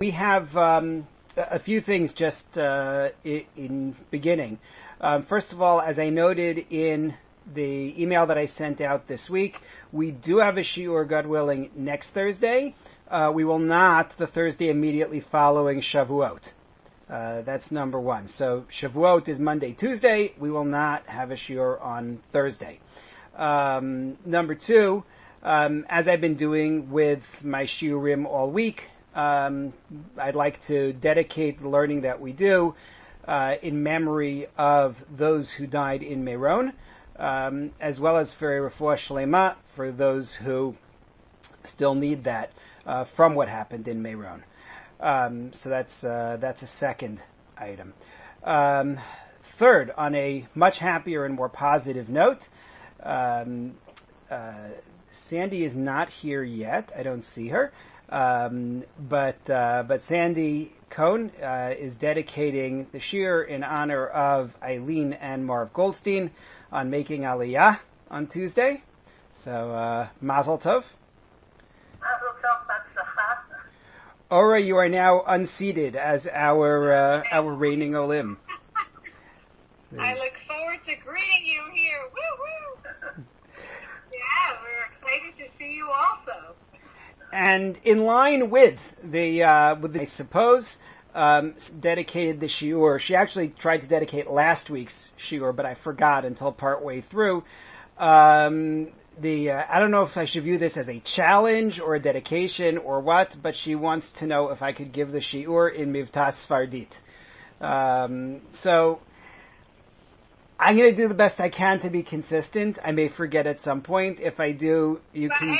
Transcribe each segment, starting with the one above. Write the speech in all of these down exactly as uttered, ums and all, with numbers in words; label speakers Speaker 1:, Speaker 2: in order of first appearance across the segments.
Speaker 1: we have um, a few things just uh, in beginning. Um, first of all, as I noted in the email that I sent out this week, we do have a shiur, God willing, next Thursday. Uh, we will not the Thursday immediately following Shavuot. Uh, that's number one. So Shavuot is Monday, Tuesday. We will not have a shiur on Thursday. Um, number two, um, as I've been doing with my shiurim all week, um, I'd like to dedicate the learning that we do uh, in memory of those who died in Meron, um, as well as for a refuah shlema for those who still need that uh, from what happened in Meron. Um, so that's uh, that's a second item. Um, third, on a much happier and more positive note, um, uh, Sandy is not here yet. I don't see her, um, but uh, but Sandy Cohn uh, is dedicating the shiur in honor of Eileen and Marv Goldstein on making Aliyah on Tuesday. So uh, Mazel Tov.
Speaker 2: Mazel Tov, Batzlacha.
Speaker 1: Ora, you are now unseated as our uh, our reigning Olim.
Speaker 2: I look forward to greeting you here. Woo woo! Yeah, we're excited to see you also.
Speaker 1: And in line with the, uh, with the, I suppose, um, dedicated the shiur. She actually tried to dedicate last week's shiur, but I forgot until partway through. Um, The uh, I don't know if I should view this as a challenge or a dedication or what, but she wants to know if I could give the shiur in Mivtah Sfardit. Um, so I'm going to do the best I can to be consistent. I may forget at some point. If I do, you can.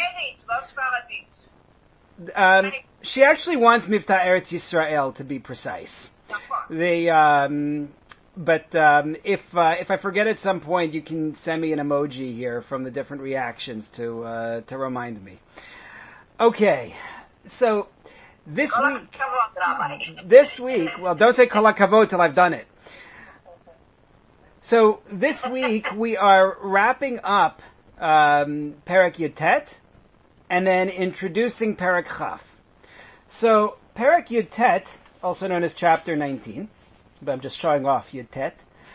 Speaker 1: Um, she actually wants Mivtah Eretz Yisrael to be precise. The um, But um, if uh, if I forget at some point, you can send me an emoji here from the different reactions to uh, to remind me. Okay, so this week, this week, well, don't say kol hakavod till I've done it. So this week we are wrapping up um, Perek Yutet and then introducing Perek Chaf. So Perek Yutet, also known as Chapter nineteen. But I'm just showing off Yutet,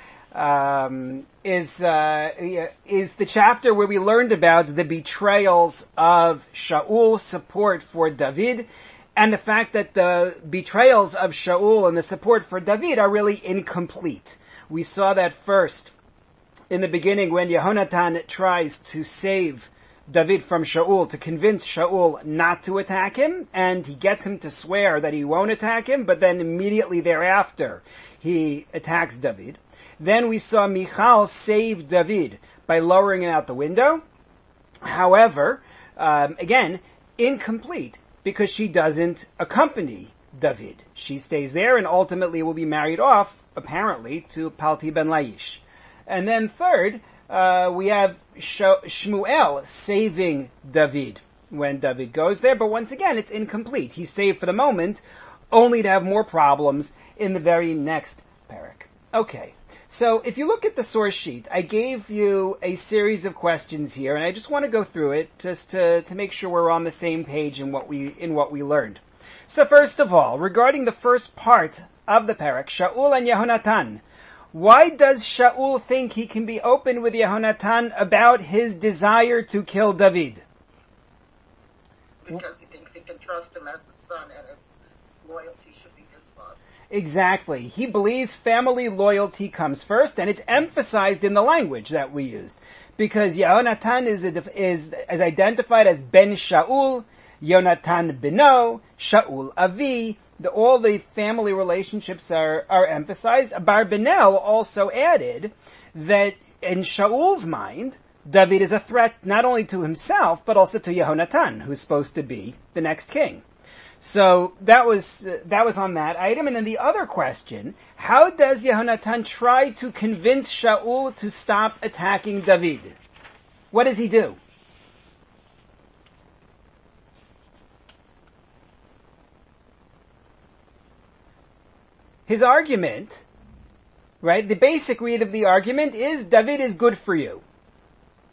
Speaker 1: um, is, uh, is the chapter where we learned about the betrayals of Shaul, support for David, and the fact that the betrayals of Shaul and the support for David are really incomplete. We saw that first in the beginning when Yehonatan tries to save David from Shaul, to convince Shaul not to attack him, and he gets him to swear that he won't attack him, but then immediately thereafter he attacks David. Then we saw Michal save David by lowering him out the window. However, um, again, incomplete, because she doesn't accompany David. She stays there and ultimately will be married off, apparently, to Palti ben Laish. And then third, uh, we have Shmuel saving David when David goes there, but once again, it's incomplete. He's saved for the moment, only to have more problems in the very next parak. Okay, so if you look at the source sheet, I gave you a series of questions here, and I just want to go through it just to, to make sure we're on the same page in what we in what we learned. So first of all, regarding the first part of the parak, Shaul and Yehonatan, why does Shaul think he can be open with Yehonatan about his desire to kill David?
Speaker 2: Because he thinks he can trust him as a son and his loyalty should be his father.
Speaker 1: Exactly. He believes family loyalty comes first, and it's emphasized in the language that we used. Because Yehonatan is, is, is identified as Ben Shaul, Yonatan Beno, Shaul Avi. The, all the family relationships are, are emphasized. Barbanel also added that in Shaul's mind, David is a threat not only to himself, but also to Yehonatan, who's supposed to be the next king. So that was, uh, that was on that item. And then the other question, how does Yehonatan try to convince Shaul to stop attacking David? What does he do? His argument, right, the basic read of the argument is David is good for you.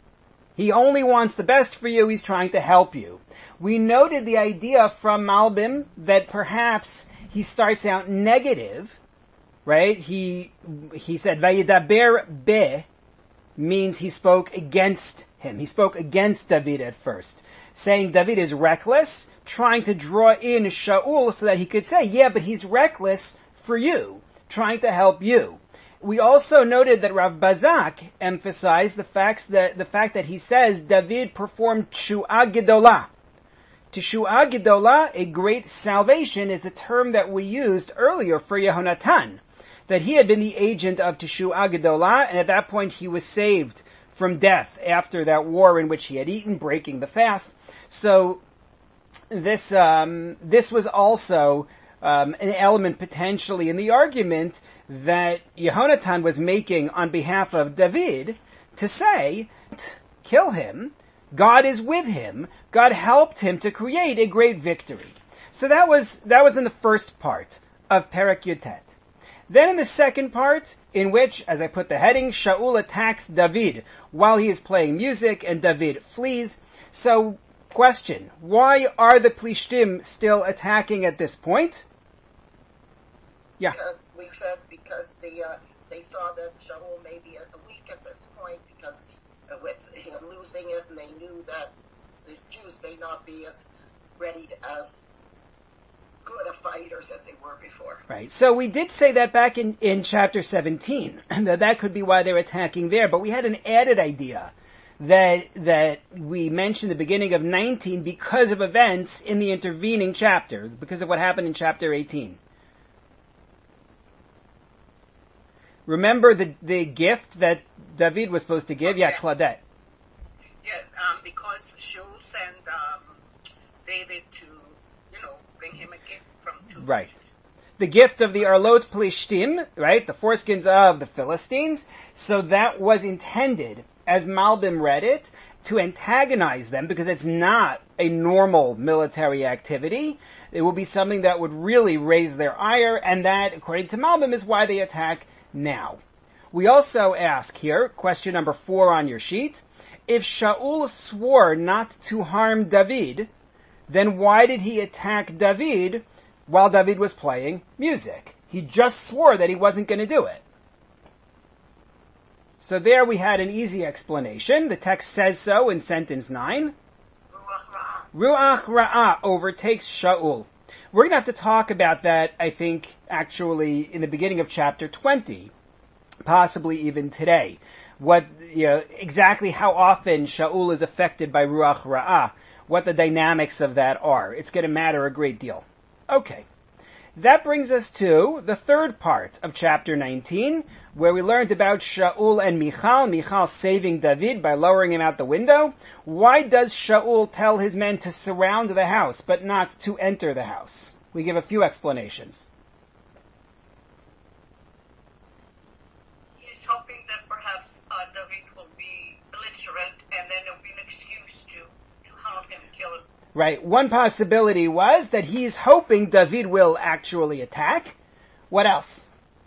Speaker 1: He only wants the best for you. He's trying to help you. We noted the idea from Malbim that perhaps he starts out negative, right? He, he said, Vayidaber be means he spoke against him. He spoke against David at first, saying David is reckless, trying to draw in Shaul so that he could say, yeah, but he's reckless for you, trying to help you. We also noted that Rav Bazak emphasized the fact that, the fact that he says David performed Teshuah Gedolah. Teshuah Gedolah, a great salvation, is the term that we used earlier for Yehonatan, that he had been the agent of Teshuah Gedolah, and at that point he was saved from death after that war in which he had eaten, breaking the fast. So this um, this was also um, an element potentially in the argument that Yehonatan was making on behalf of David to say, kill him, God is with him, God helped him to create a great victory. So that was that was in the first part of Perek Yutet. Then in the second part, in which, as I put the heading, Shaul attacks David while he is playing music and David flees. So, question, why are the Plishtim still attacking at this point? Yeah.
Speaker 3: Because we said because the, uh, they saw that Shaul may be weak at this point because uh, with him losing it, and they knew that the Jews may not be as ready as good a fighters as they were before.
Speaker 1: Right. So we did say that back in, in chapter seventeen, that that could be why they're attacking there, but we had an added idea that, that we mentioned at the beginning of nineteen because of events in the intervening chapter, because of what happened in chapter eighteen. Remember the, the gift that David was supposed to give?
Speaker 3: Okay.
Speaker 1: Yeah, Claudette.
Speaker 3: Yeah, um, because Shaul sent, um, David to, you know, bring him a gift from two.
Speaker 1: Right. The gift of the Arlot Plishtim, right? The foreskins of the Philistines. So that was intended, as Malbim read it, to antagonize them because it's not a normal military activity. It will be something that would really raise their ire, and that, according to Malbim, is why they attack now. We also ask here, question number four on your sheet, if Shaul swore not to harm David, then why did he attack David while David was playing music? He just swore that he wasn't going to do it. So there we had an easy explanation. The text says so in sentence nine. Ruach Ra'ah overtakes Shaul. We're going to have to talk about that, I think, actually in the beginning of chapter twenty, possibly even today. What, you know, exactly how often Shaul is affected by Ruach Ra'ah, what the dynamics of that are. It's going to matter a great deal. Okay. That brings us to the third part of chapter nineteen, where we learned about Shaul and Michal, Michal saving David by lowering him out the window. Why does Shaul tell his men to surround the house, but not to enter the house? We give a few explanations.
Speaker 2: He's hoping that perhaps uh, David will be belligerent, and then there'll be an excuse to, to hunt him, kill him.
Speaker 1: Right. One possibility was that he's hoping David will actually attack. What else?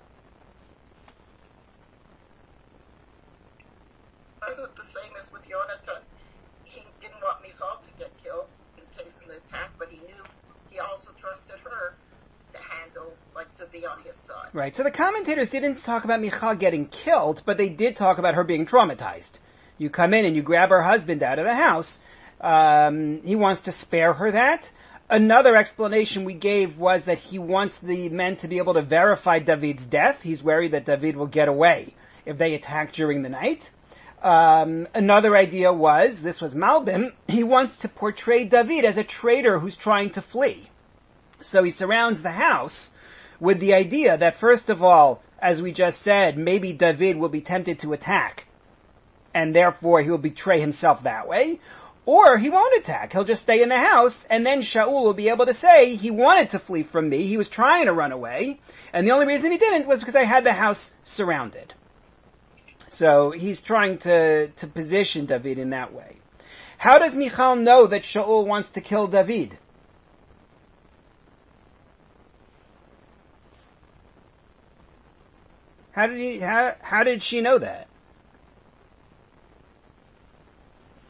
Speaker 3: Wasn't the same as with Yonatan. He didn't want Michal to get killed in case of the attack, but he knew he also trusted her to handle, like to be on his side.
Speaker 1: Right. So the commentators didn't talk about Michal getting killed, but they did talk about her being traumatized. You come in and you grab her husband out of the house. Um, he wants to spare her that. Another explanation we gave was that he wants the men to be able to verify David's death. He's worried that David will get away if they attack during the night. Um, another idea was, this was Malbim, he wants to portray David as a traitor who's trying to flee. So he surrounds the house with the idea that, first of all, as we just said, maybe David will be tempted to attack, and therefore he will betray himself that way. Or he won't attack. He'll just stay in the house, and then Shaul will be able to say, he wanted to flee from me, he was trying to run away, and the only reason he didn't was because I had the house surrounded. So he's trying to, to position David in that way. How does Michal know that Shaul wants to kill David? How did he, how, how did she know that?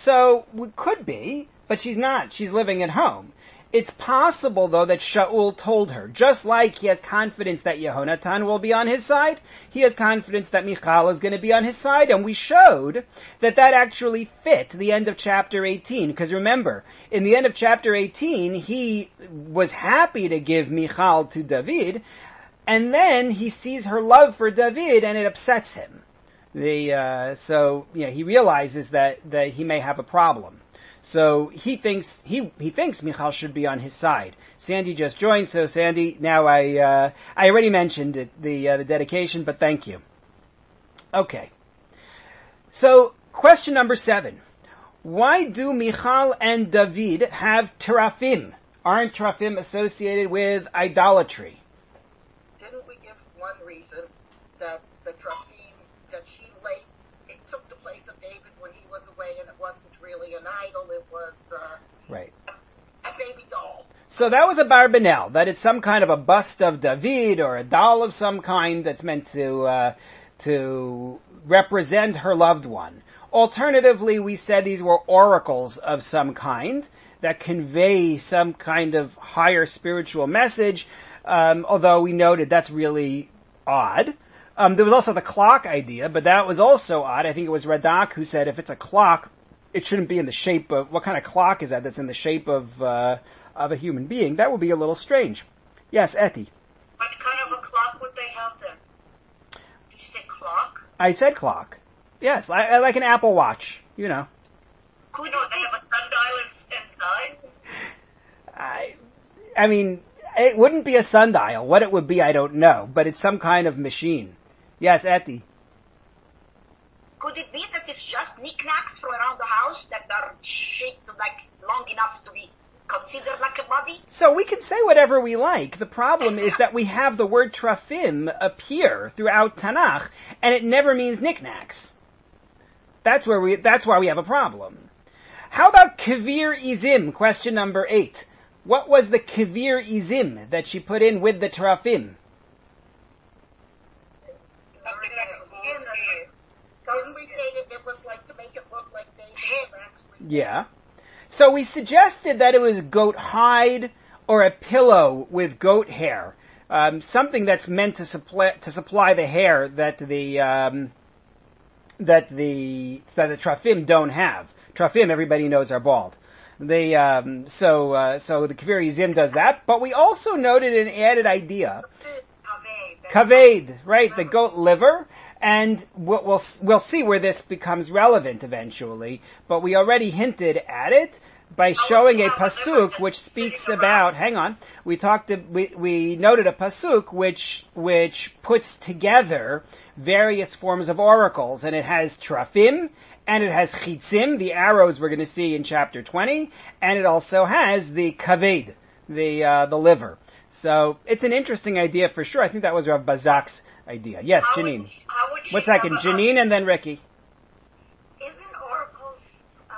Speaker 1: So, we could be, but she's not. She's living at home. It's possible, though, that Shaul told her. Just like he has confidence that Yehonatan will be on his side, he has confidence that Michal is going to be on his side, and we showed that that actually fit the end of chapter eighteen. Because remember, in the end of chapter eighteen, he was happy to give Michal to David, and then he sees her love for David, and it upsets him. The uh, so, you know, he realizes that, that he may have a problem. So he thinks he he thinks Michal should be on his side. Sandy just joined, so Sandy, now I uh, I already mentioned it, the uh, the dedication, but thank you. Okay. So question number seven: why do Michal and David have terafim? Aren't terafim associated with idolatry?
Speaker 3: Didn't we give one reason that the terafim that she laid, it took the place of David when he was away, and it wasn't really an idol, it was uh,
Speaker 1: right.
Speaker 3: a, a baby doll.
Speaker 1: So that was a barbanel, that it's some kind of a bust of David or a doll of some kind that's meant to uh, to represent her loved one. Alternatively, we said these were oracles of some kind that convey some kind of higher spiritual message, um, although we noted that's really odd. Um, there was also the clock idea, but that was also odd. I think it was Radak who said if it's a clock, it shouldn't be in the shape of, what kind of clock is that that's in the shape of, uh, of a human being? That would be a little strange. Yes, Etty.
Speaker 2: What kind of a clock would they have then? Did you say clock?
Speaker 1: I said clock. Yes, I, I like an Apple Watch, you know.
Speaker 2: Could no, they have a sundial inside?
Speaker 1: I, I mean, it wouldn't be a sundial. What it would be, I don't know, but it's some kind of machine. Yes, Etty.
Speaker 4: Could it be that it's just knickknacks from around the house that are shaped like long enough to be considered like a body?
Speaker 1: So we can say whatever we like. The problem is that we have the word trafim appear throughout Tanakh, and it never means knickknacks. That's where we, that's why we have a problem. How about kavir izim? Question number eight. What was the kavir izim that she put in with the trafim?
Speaker 3: Didn't we say that it was like to make it look like David was actually...
Speaker 1: Yeah. So we suggested that it was goat hide or a pillow with goat hair. Um, something that's meant to supply, to supply the hair that the, um, that the, that the trafim don't have. Trafim, everybody knows, are bald. They, um, so, uh, so the kavir izim does that, but we also noted an added idea. Kaved, right, the goat liver. And we'll, we'll, we'll see where this becomes relevant eventually, but we already hinted at it by showing a pasuk which speaks about, hang on, we talked, to, we, we noted a pasuk which, which puts together various forms of oracles, and it has trafim, and it has chitzim, the arrows we're going to see in chapter twenty, and it also has the kaved, the, uh, the liver. So, it's an interesting idea for sure. I think that was Rav Bazak's idea. Yes,
Speaker 2: how
Speaker 1: Janine.
Speaker 2: Would, how would
Speaker 1: One second, Janine and then Ricky.
Speaker 4: Isn't oracles uh,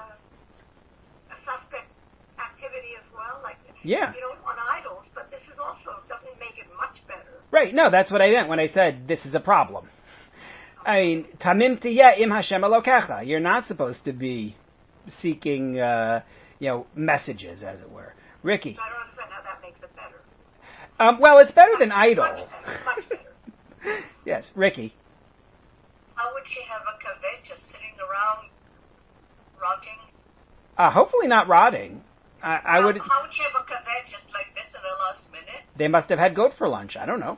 Speaker 4: a suspect activity as well? Like,
Speaker 1: yeah.
Speaker 4: You don't want idols, but this is also doesn't make it much better.
Speaker 1: Right, no, that's what I meant when I said this is a problem. I mean, tamim tiyeh im Hashem Elokecha. You're not supposed to be seeking, uh, you know, messages, as it were. Ricky.
Speaker 4: I don't understand how that makes it better.
Speaker 1: Um, well, it's better than idol.
Speaker 4: Much better. Much better.
Speaker 1: Yes, Ricky.
Speaker 2: How would she have a kaved just sitting around rotting?
Speaker 1: Uh, hopefully not rotting. I, I
Speaker 2: how,
Speaker 1: would.
Speaker 2: How would she have a kaved just like this in the last minute?
Speaker 1: They must have had goat for lunch. I don't know.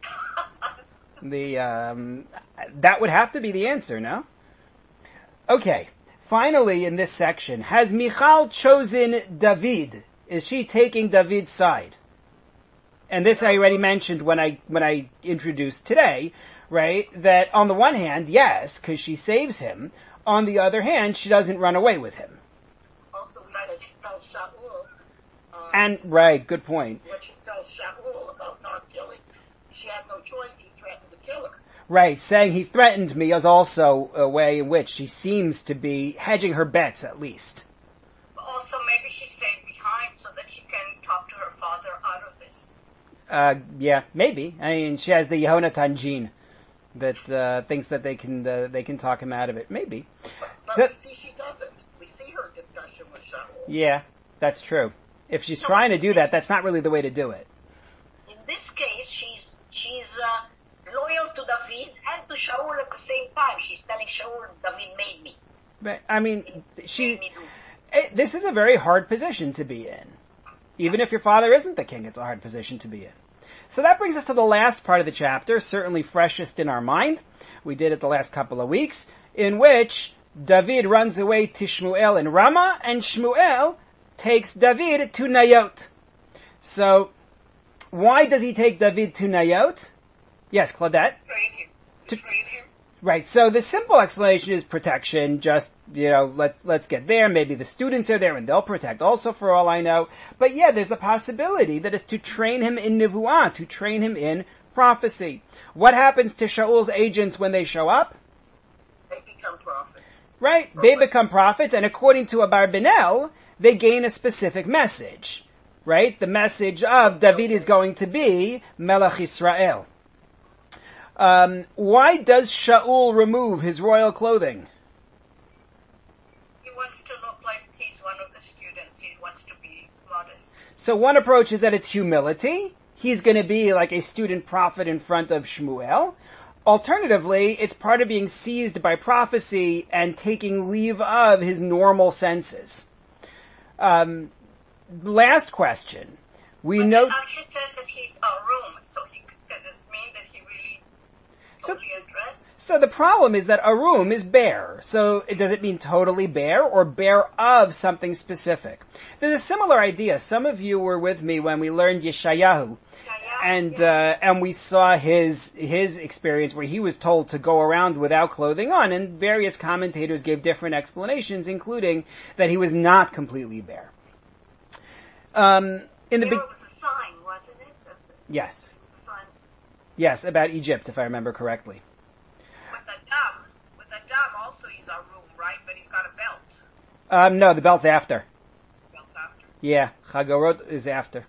Speaker 1: the um, that would have to be the answer, no? Okay. Finally, in this section, has Michal chosen David? Is she taking David's side? And this I already mentioned when I when I introduced today, right? That on the one hand, yes, because she saves him. On the other hand, she doesn't run away with him.
Speaker 3: Also, we said she tells Shaul. Uh,
Speaker 1: And right, good point.
Speaker 3: When she tells Shaul about not killing, she had no choice. He threatened to kill her.
Speaker 1: Right, saying he threatened me is also a way in which she seems to be hedging her bets, at least.
Speaker 2: Also, maybe she stayed behind so that she can talk to her father out of this.
Speaker 1: Uh, yeah, maybe. I mean, she has the Yehonatan gene that uh, thinks that they can uh, they can talk him out of it. Maybe.
Speaker 3: But, but
Speaker 1: So-
Speaker 3: we see she doesn't. We see her Shaul.
Speaker 1: Yeah, that's true. If she's
Speaker 4: So
Speaker 1: trying to
Speaker 4: what-
Speaker 1: do that, that's not really the way to do it.
Speaker 4: In this case, she's she's uh, loyal to David and to Shaul at the same time. She's telling Shaul, David made me.
Speaker 1: But, I mean, she,
Speaker 4: Made me do.
Speaker 1: it, this is a very hard position to be in. Even if your father isn't the king, it's a hard position to be in. So that brings us to the last part of the chapter, certainly freshest in our mind. We did it the last couple of weeks, in which David runs away to Shmuel in Ramah, and Shmuel takes David to Nayot. So, why does he take David to Nayot? Yes, Claudette?
Speaker 2: Train him. To train him.
Speaker 1: Right, so the simple explanation is protection, just, you know, let, let's get there, maybe the students are there and they'll protect also for all I know. But yeah, there's the possibility that it's to train him in Nivu'ah, to train him in prophecy. What happens to Shaul's agents when they show up?
Speaker 3: They become prophets.
Speaker 1: Right, they become prophets, and according to Abarbanel, they gain a specific message. Right, the message of David is going to be Melech Israel. Um, why does Shaul remove his royal clothing?
Speaker 2: He wants to look like he's one of the students. He wants to be modest.
Speaker 1: So one approach is that it's humility. He's going to be like a student prophet in front of Shmuel. Alternatively, it's part of being seized by prophecy and taking leave of his normal senses. Um, last question. We
Speaker 2: But
Speaker 1: know...
Speaker 2: it actually says that he's a room, so he, does this mean that he really
Speaker 1: So-
Speaker 2: totally addressed?
Speaker 1: So the problem is that Arum is bare. So does it mean totally bare or bare of something specific? There's a similar idea. Some of you were with me when we learned Yeshayahu. And, uh, and we saw his, his experience where he was told to go around without clothing on, and various commentators gave different explanations, including that he was not completely bare. Um, in the
Speaker 2: There
Speaker 1: be-
Speaker 2: was a sign, wasn't it? That's the
Speaker 1: yes,
Speaker 2: sign.
Speaker 1: yes, about Egypt, if I remember correctly.
Speaker 2: With the dam. With the dam also he's a room, right? But he's got a belt.
Speaker 1: Um, no, the belt's after.
Speaker 2: Belt's after.
Speaker 1: Yeah, Chagorot is after.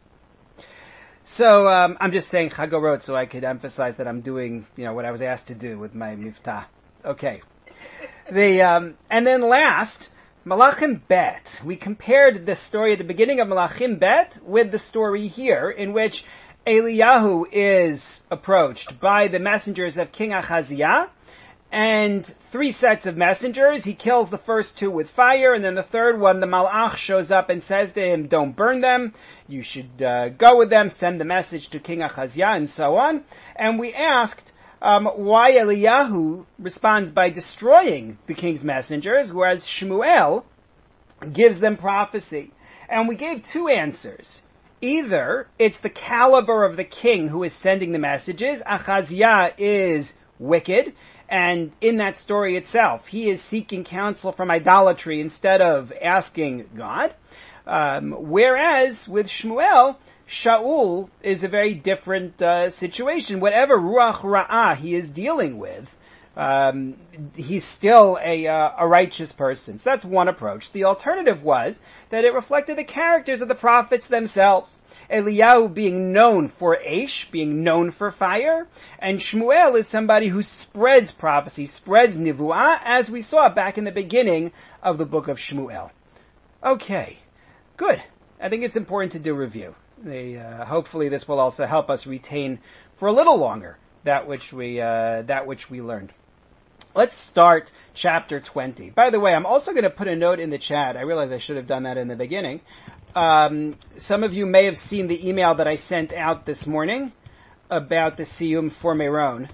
Speaker 1: So, um, I'm just saying Chagorot so I could emphasize that I'm doing, you know, what I was asked to do with my miftah. Okay. The, um, and then last, Malachim Bet. We compared the story at the beginning of Malachim Bet with the story here, in which Eliyahu is approached by the messengers of King Achaziah, and three sets of messengers. He kills the first two with fire, and then the third one, the Malach shows up and says to him, don't burn them. You should uh, go with them, send the message to King Achaziah, and so on. And we asked um, why Eliyahu responds by destroying the king's messengers, whereas Shmuel gives them prophecy. And we gave two answers. Either it's the caliber of the king who is sending the messages. Achaziah is wicked, and in that story itself, he is seeking counsel from idolatry instead of asking God. Um, whereas with Shmuel, Shaul is a very different uh, situation. Whatever Ruach Ra'ah he is dealing with, um, he's still a, uh, a righteous person. So that's one approach. The alternative was that it reflected the characters of the prophets themselves. Eliyahu being known for Aish, being known for fire, and Shmuel is somebody who spreads prophecy, spreads Nivu'ah, as we saw back in the beginning of the book of Shmuel. Okay, good. I think it's important to do review. The, uh, hopefully this will also help us retain for a little longer that which we, uh, that which we learned. Let's start chapter twenty. By the way, I'm also going to put a note in the chat. I realize I should have done that in the beginning. Um, some of you may have seen the email that I sent out this morning about the Siyum for Meron.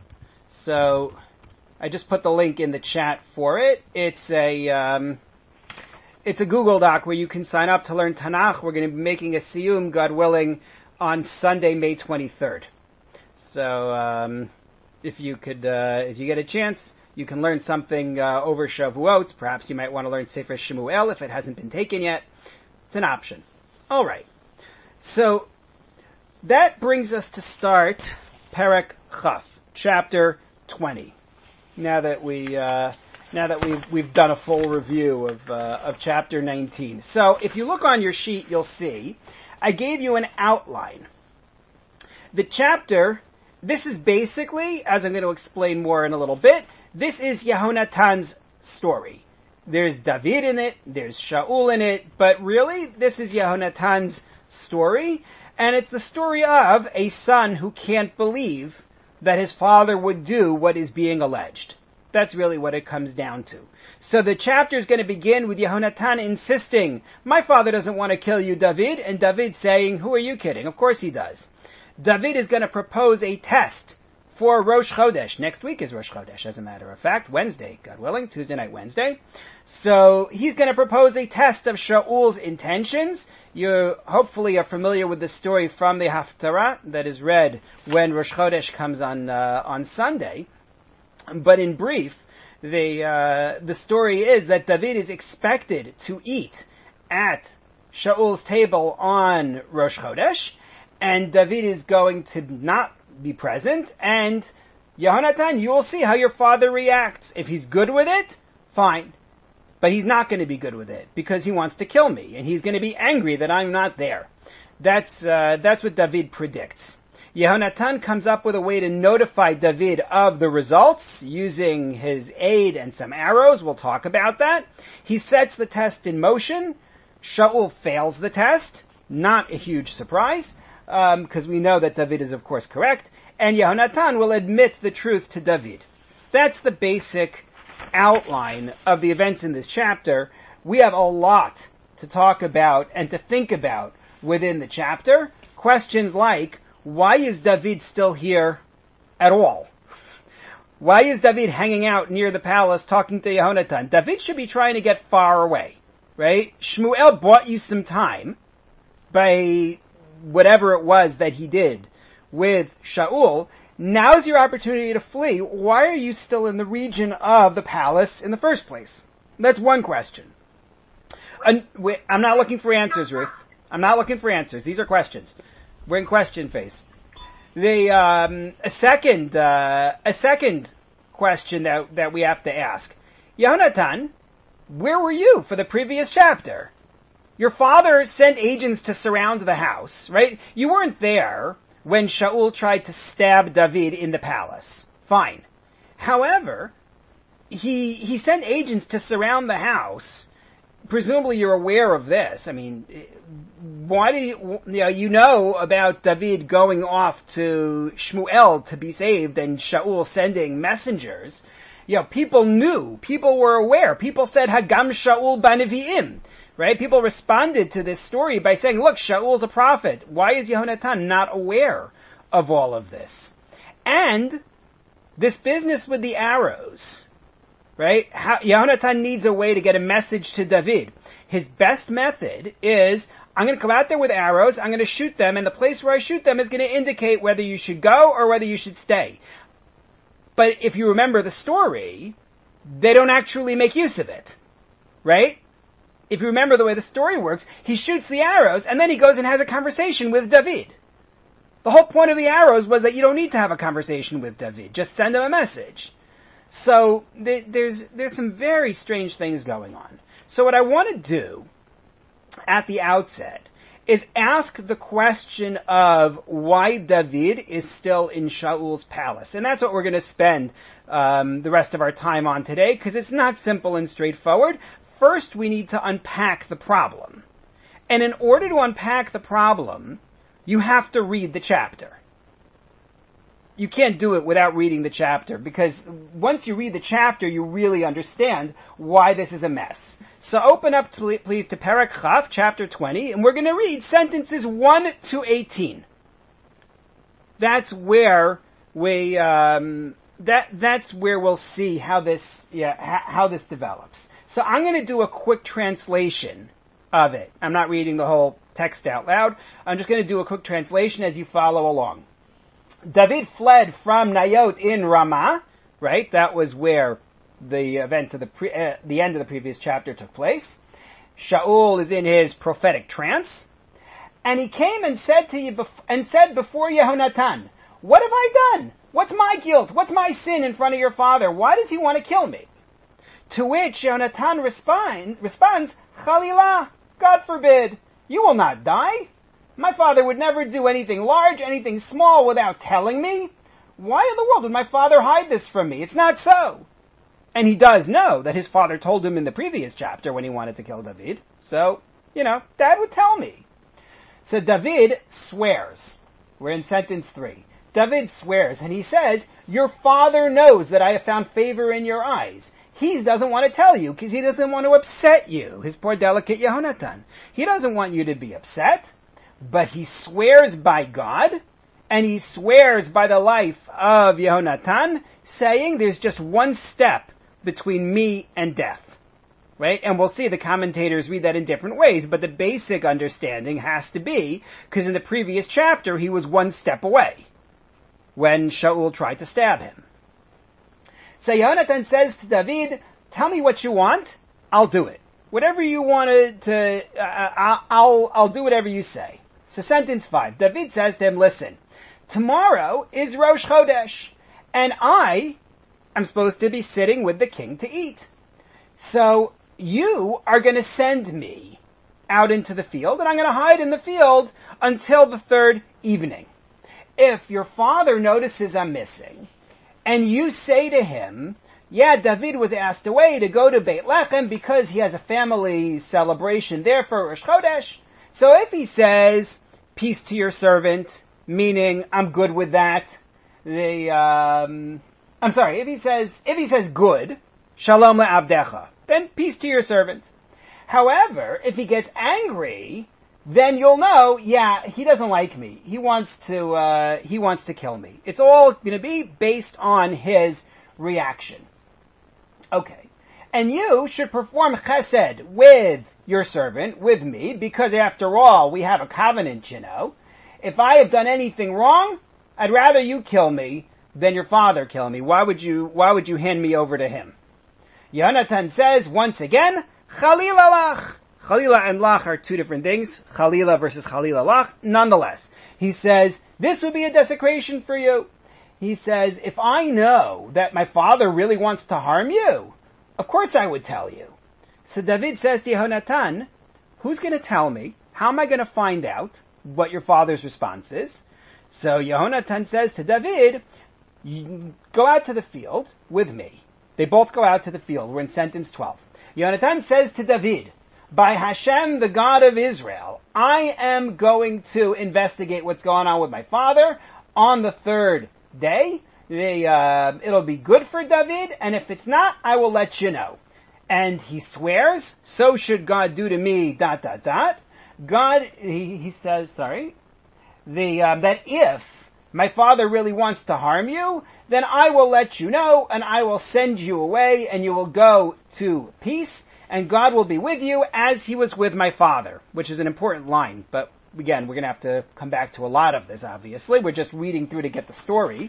Speaker 1: So I just put the link in the chat for it. It's a um, it's a Google Doc where you can sign up to learn Tanakh. We're going to be making a Siyum, God willing, on Sunday, May twenty-third. So um, if you could, uh, if you get a chance, you can learn something uh, over Shavuot. Perhaps you might want to learn Sefer Shemuel if it hasn't been taken yet. It's an option. All right. So that brings us to start Perek Chaf, chapter twenty. Now that we uh, now that we've we've done a full review of uh, of chapter nineteen. So if you look on your sheet, you'll see I gave you an outline. The chapter. This is basically, as I'm going to explain more in a little bit, this is Yehonatan's story. There's David in it, there's Shaul in it, but really, this is Yehonatan's story, and it's the story of a son who can't believe that his father would do what is being alleged. That's really what it comes down to. So the chapter is going to begin with Yehonatan insisting, my father doesn't want to kill you, David, and David saying, who are you kidding? Of course he does. David is going to propose a test for Rosh Chodesh. Next week is Rosh Chodesh, as a matter of fact. Wednesday, God willing, Tuesday night, Wednesday. So he's going to propose a test of Shaul's intentions. You hopefully are familiar with the story from the Haftarah that is read when Rosh Chodesh comes on uh, on Sunday. But in brief, the uh, the story is that David is expected to eat at Shaul's table on Rosh Chodesh, and David is going to not be present, and Yehonatan, you will see how your father reacts. If he's good with it, fine. But he's not going to be good with it, because he wants to kill me, and he's going to be angry that I'm not there. That's, uh, that's what David predicts. Yehonatan comes up with a way to notify David of the results, using his aid and some arrows. We'll talk about that. He sets the test in motion. Shaul fails the test. Not a huge surprise, because um, we know that David is of course correct. And Yehonatan will admit the truth to David. That's the basic outline of the events in this chapter. We have a lot to talk about and to think about within the chapter. Questions like, why is David still here at all? Why is David hanging out near the palace talking to Yehonatan? David should be trying to get far away, right? Shmuel bought you some time by whatever it was that he did with Shaul. Now's your opportunity to flee. Why are you still in the region of the palace in the first place? That's one question. And I'm not looking for answers, Ruth. I'm not looking for answers. These are questions. We're in question phase. The um, a second uh, a second question that that we have to ask. Yehonatan, where were you for the previous chapter? Your father sent agents to surround the house, right? You weren't there when Shaul tried to stab David in the palace. Fine. However, he he sent agents to surround the house. Presumably you're aware of this. I mean, why do you, you know, you know about David going off to Shmuel to be saved and Shaul sending messengers. You know, people knew, people were aware, people said, Hagam Shaul Banaviim. Right? People responded to this story by saying, look, Shaul's a prophet. Why is Yehonatan not aware of all of this? And this business with the arrows, right? How, Yehonatan needs a way to get a message to David. His best method is, I'm going to come out there with arrows, I'm going to shoot them, and the place where I shoot them is going to indicate whether you should go or whether you should stay. But if you remember the story, they don't actually make use of it. Right? If you remember the way the story works, he shoots the arrows, and then he goes and has a conversation with David. The whole point of the arrows was that you don't need to have a conversation with David. Just send him a message. So th- there's there's some very strange things going on. So what I want to do at the outset is ask the question of why David is still in Shaul's palace. And that's what we're going to spend um, the rest of our time on today, because it's not simple and straightforward. First, we need to unpack the problem. And in order to unpack the problem, you have to read the chapter. You can't do it without reading the chapter, because once you read the chapter, you really understand why this is a mess. So open up, to, please, to Perek Chaf, chapter twenty, and we're going to read sentences one to eighteen. That's where we, um, that, that's where we'll see how this, yeah, how this develops. So I'm going to do a quick translation of it. I'm not reading the whole text out loud. I'm just going to do a quick translation as you follow along. David fled from Nayot in Ramah, right? That was where the event of the pre- uh, the end of the previous chapter took place. Shaul is in his prophetic trance, and he came and said to you bef- and said before Yehonatan, "What have I done? What's my guilt? What's my sin in front of your father? Why does he want to kill me?" To which Yehonatan respond, responds, Chalilah, God forbid, you will not die. My father would never do anything large, anything small without telling me. Why in the world would my father hide this from me? It's not so. And he does know that his father told him in the previous chapter when he wanted to kill David. So, you know, Dad would tell me. So David swears. We're in sentence three. David swears, and he says, your father knows that I have found favor in your eyes. He doesn't want to tell you because he doesn't want to upset you. His poor delicate Yehonatan. He doesn't want you to be upset, but he swears by God, and he swears by the life of Yehonatan, saying there's just one step between me and death. Right? And we'll see the commentators read that in different ways, but the basic understanding has to be, because in the previous chapter he was one step away when Shaul tried to stab him. So Yehonatan says to David, tell me what you want, I'll do it. Whatever you wanted to, uh, I'll, I'll do whatever you say. So sentence five, David says to him, listen, tomorrow is Rosh Chodesh, and I am supposed to be sitting with the king to eat. So you are going to send me out into the field, and I'm going to hide in the field until the third evening. If your father notices I'm missing, and you say to him, yeah, David was asked away to go to Beit Lechem because he has a family celebration there for Rosh Chodesh. So if he says, peace to your servant, meaning I'm good with that, the, um, I'm sorry, if he says, if he says good, shalom le'abdecha, then peace to your servant. However, if he gets angry, then you'll know, yeah, he doesn't like me. He wants to, uh, he wants to kill me. It's all going to be based on his reaction. Okay. And you should perform chesed with your servant, with me, because after all, we have a covenant, you know. If I have done anything wrong, I'd rather you kill me than your father kill me. Why would you, why would you hand me over to him? Yehonatan says, once again, Chalila lach. Chalila and lach are two different things. Chalila versus Chalila lach. Nonetheless, he says, this would be a desecration for you. He says, if I know that my father really wants to harm you, of course I would tell you. So David says to Yehonatan, who's going to tell me? How am I going to find out what your father's response is? So Yehonatan says to David, you go out to the field with me. They both go out to the field. We're in sentence twelve. Yehonatan says to David, by Hashem, the God of Israel, I am going to investigate what's going on with my father on the third day. The, uh, it'll be good for David, and if it's not, I will let you know. And he swears, so should God do to me, dot, dot, dot. God, he, he says, sorry, the, uh, that if my father really wants to harm you, then I will let you know, and I will send you away, and you will go to peace, and God will be with you as he was with my father, which is an important line. But again, we're going to have to come back to a lot of this, obviously. We're just reading through to get the story.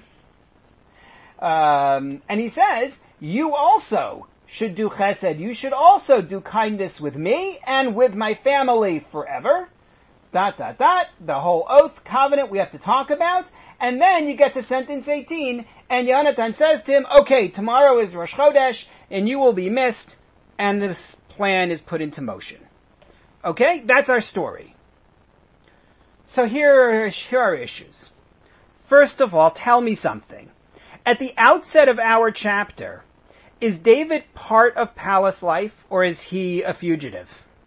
Speaker 1: Um, and he says, you also should do chesed. You should also do kindness with me and with my family forever. Dot, dot, dot. The whole oath covenant we have to talk about. And then you get to sentence eighteen, and Yehonatan says to him, okay, tomorrow is Rosh Chodesh, and you will be missed, and this plan is put into motion. Okay? That's our story. So here, here are issues. First of all, tell me something. At the outset of our chapter, is David part of palace life, or is he a fugitive?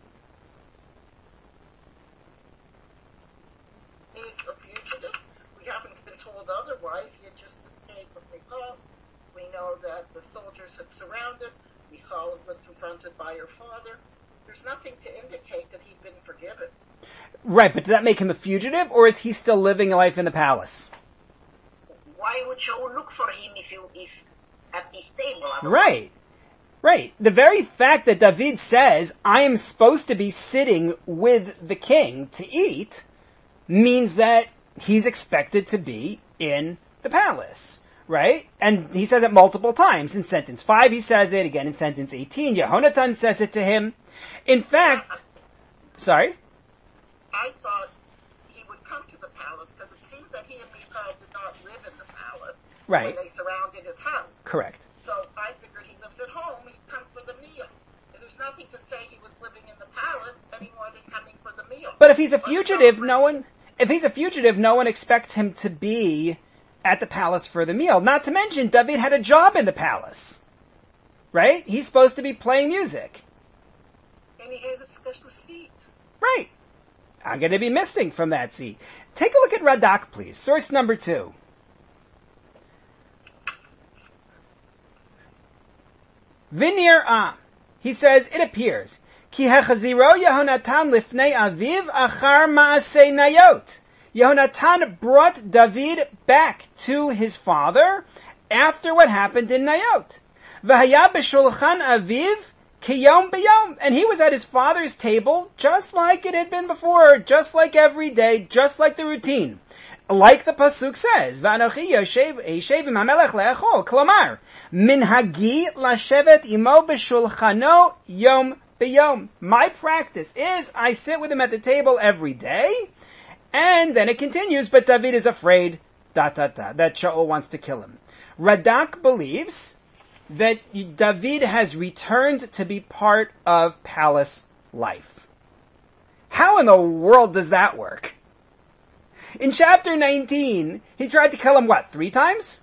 Speaker 3: He's a fugitive. We haven't been told otherwise. He had just escaped with Michal. We know that the soldiers had surrounded. Michal was confronted by her father. There's nothing to indicate that he'd been forgiven.
Speaker 1: Right, but does that make him a fugitive, or is he still living a life in the palace?
Speaker 4: Why would Shaul look for him if you if at the stable?
Speaker 1: Right, right. The very fact that David says, I am supposed to be sitting with the king to eat, means that he's expected to be in the palace, right? And he says it multiple times. In sentence five, he says it. Again, in sentence eighteen, Yehonatan says it to him. In fact, sorry?
Speaker 3: I thought he would come to the palace because it seems that he and Michal did not live in the palace
Speaker 1: right.
Speaker 3: when they surrounded his house.
Speaker 1: Correct.
Speaker 3: So I figured he lives at home. He'd come for the meal. And there's nothing to say he was living in the palace any more than coming for the meal.
Speaker 1: But if he's a fugitive, no one, if he's a fugitive, no one expects him to be at the palace for the meal. Not to mention, David had a job in the palace. right? He's supposed to be playing music.
Speaker 3: And he has a special seat.
Speaker 1: Right. I'm going to be missing from that seat. Take a look at Radak, please. Source number two. Vinir Ah. He says, it appears, Ki hechaziro Yehonatan lifnei aviv achar ma'asei nayot. Yehonatan brought David back to his father after what happened in Nayot. V'haya b'shulchan aviv kiyom b'yom. And he was at his father's table just like it had been before, just like every day, just like the routine. Like the pasuk says, V'anochi yoshev yoshev im hamelech le'echol. Klomar, minhagi lashevet imo b'shulchano yom b'yom. My practice is I sit with him at the table every day, and then it continues, but David is afraid da, da, da, that Shaul wants to kill him. Radak believes that David has returned to be part of palace life. How in the world does that work? In chapter nineteen, he tried to kill him, what, three times?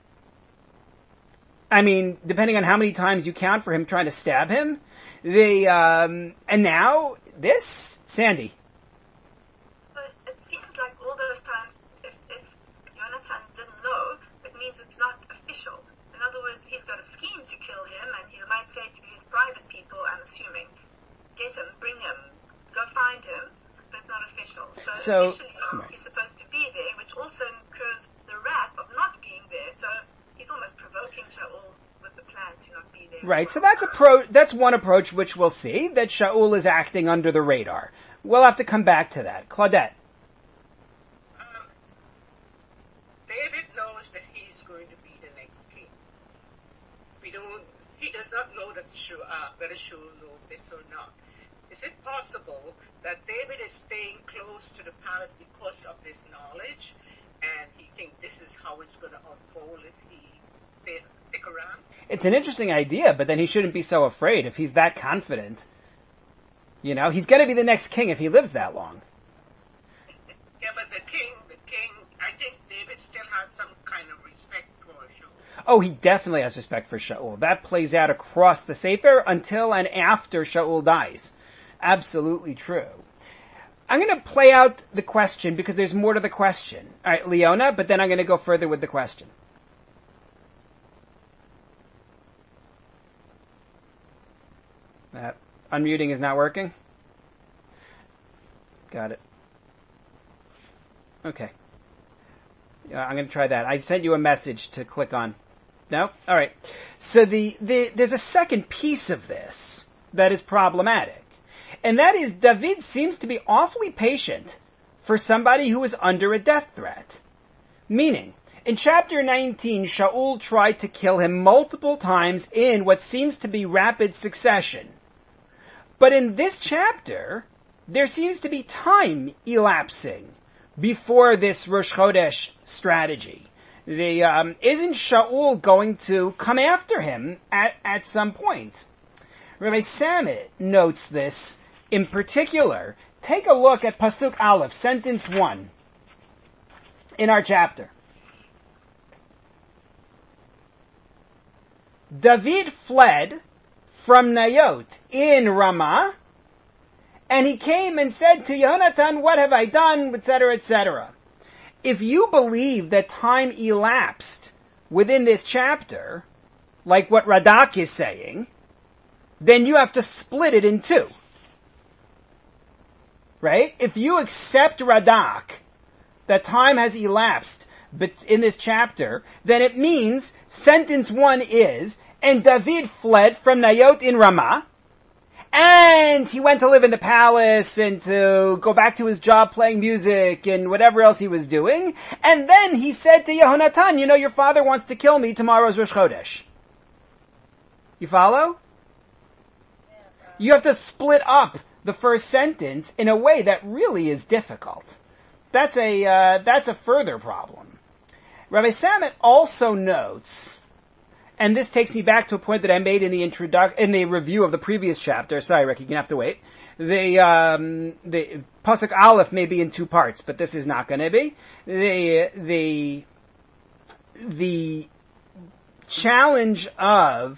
Speaker 1: I mean, depending on how many times you count for him trying to stab him. The, um, and now, this? Sandy.
Speaker 2: But it seems like all those times, if, if Jonathan didn't know, it means it's not official. In other words, he's got a scheme to kill him, and he might say to his private people, I'm assuming, get him, bring him, go find him, but it's not official. So,
Speaker 1: So
Speaker 2: officially,
Speaker 1: right.
Speaker 2: he's supposed to be there, which also incurs the wrath of not being there, so he's almost provoking Shaul with the plan to not be there.
Speaker 1: Right, so that's a pro- that's one approach which we'll see, that Shaul is acting under the radar. We'll have to come back to that. Claudette.
Speaker 5: Um, David knows that he's going to be the next king. We don't, he does not know that Shaul, uh, whether Shaul knows this or not. Is it possible that David is staying close to the palace because of this knowledge, and he thinks this is how it's going to unfold if he stay, stick around?
Speaker 1: It's an interesting idea, but then he shouldn't be so afraid if he's that confident. You know, he's going to be the next king if he lives that long.
Speaker 5: Yeah, but the king, the king, I think David still has some kind of respect for Shaul.
Speaker 1: Oh, he definitely has respect for Shaul. That plays out across the Sefer until and after Shaul dies. Absolutely true. I'm going to play out the question because there's more to the question. All right, Leona, but then I'm going to go further with the question. That unmuting is not working? Got it. Okay. Yeah, I'm going to try that. I sent you a message to click on. No? All right. So the, the there's a second piece of this that is problematic. And that is David seems to be awfully patient for somebody who is under a death threat. Meaning, in chapter nineteen, Shaul tried to kill him multiple times in what seems to be rapid succession. But in this chapter, there seems to be time elapsing before this Rosh Chodesh strategy. The, um, isn't Shaul going to come after him at, at some point? Rabbi Samit notes this in particular. Take a look at Pasuk Aleph, sentence one, in our chapter. David fled from Nayot in Ramah, and he came and said to Yonatan, what have I done, et cetera, et cetera. If you believe that time elapsed within this chapter, like what Radak is saying, then you have to split it in two. Right? If you accept Radak, that time has elapsed in this chapter, then it means sentence one is, and David fled from Nayot in Ramah, and he went to live in the palace and to go back to his job playing music and whatever else he was doing. And then he said to Yehonatan, you know, your father wants to kill me, tomorrow's Rosh Chodesh. You follow? You have to split up the first sentence in a way that really is difficult. That's a, uh, that's a further problem. Rabbi Samit also notes, and this takes me back to a point that I made in the introduc- in the review of the previous chapter. Sorry, Rick, you're gonna have to wait. The, um, the Pasuk Aleph may be in two parts, but this is not gonna be. The, the, the challenge of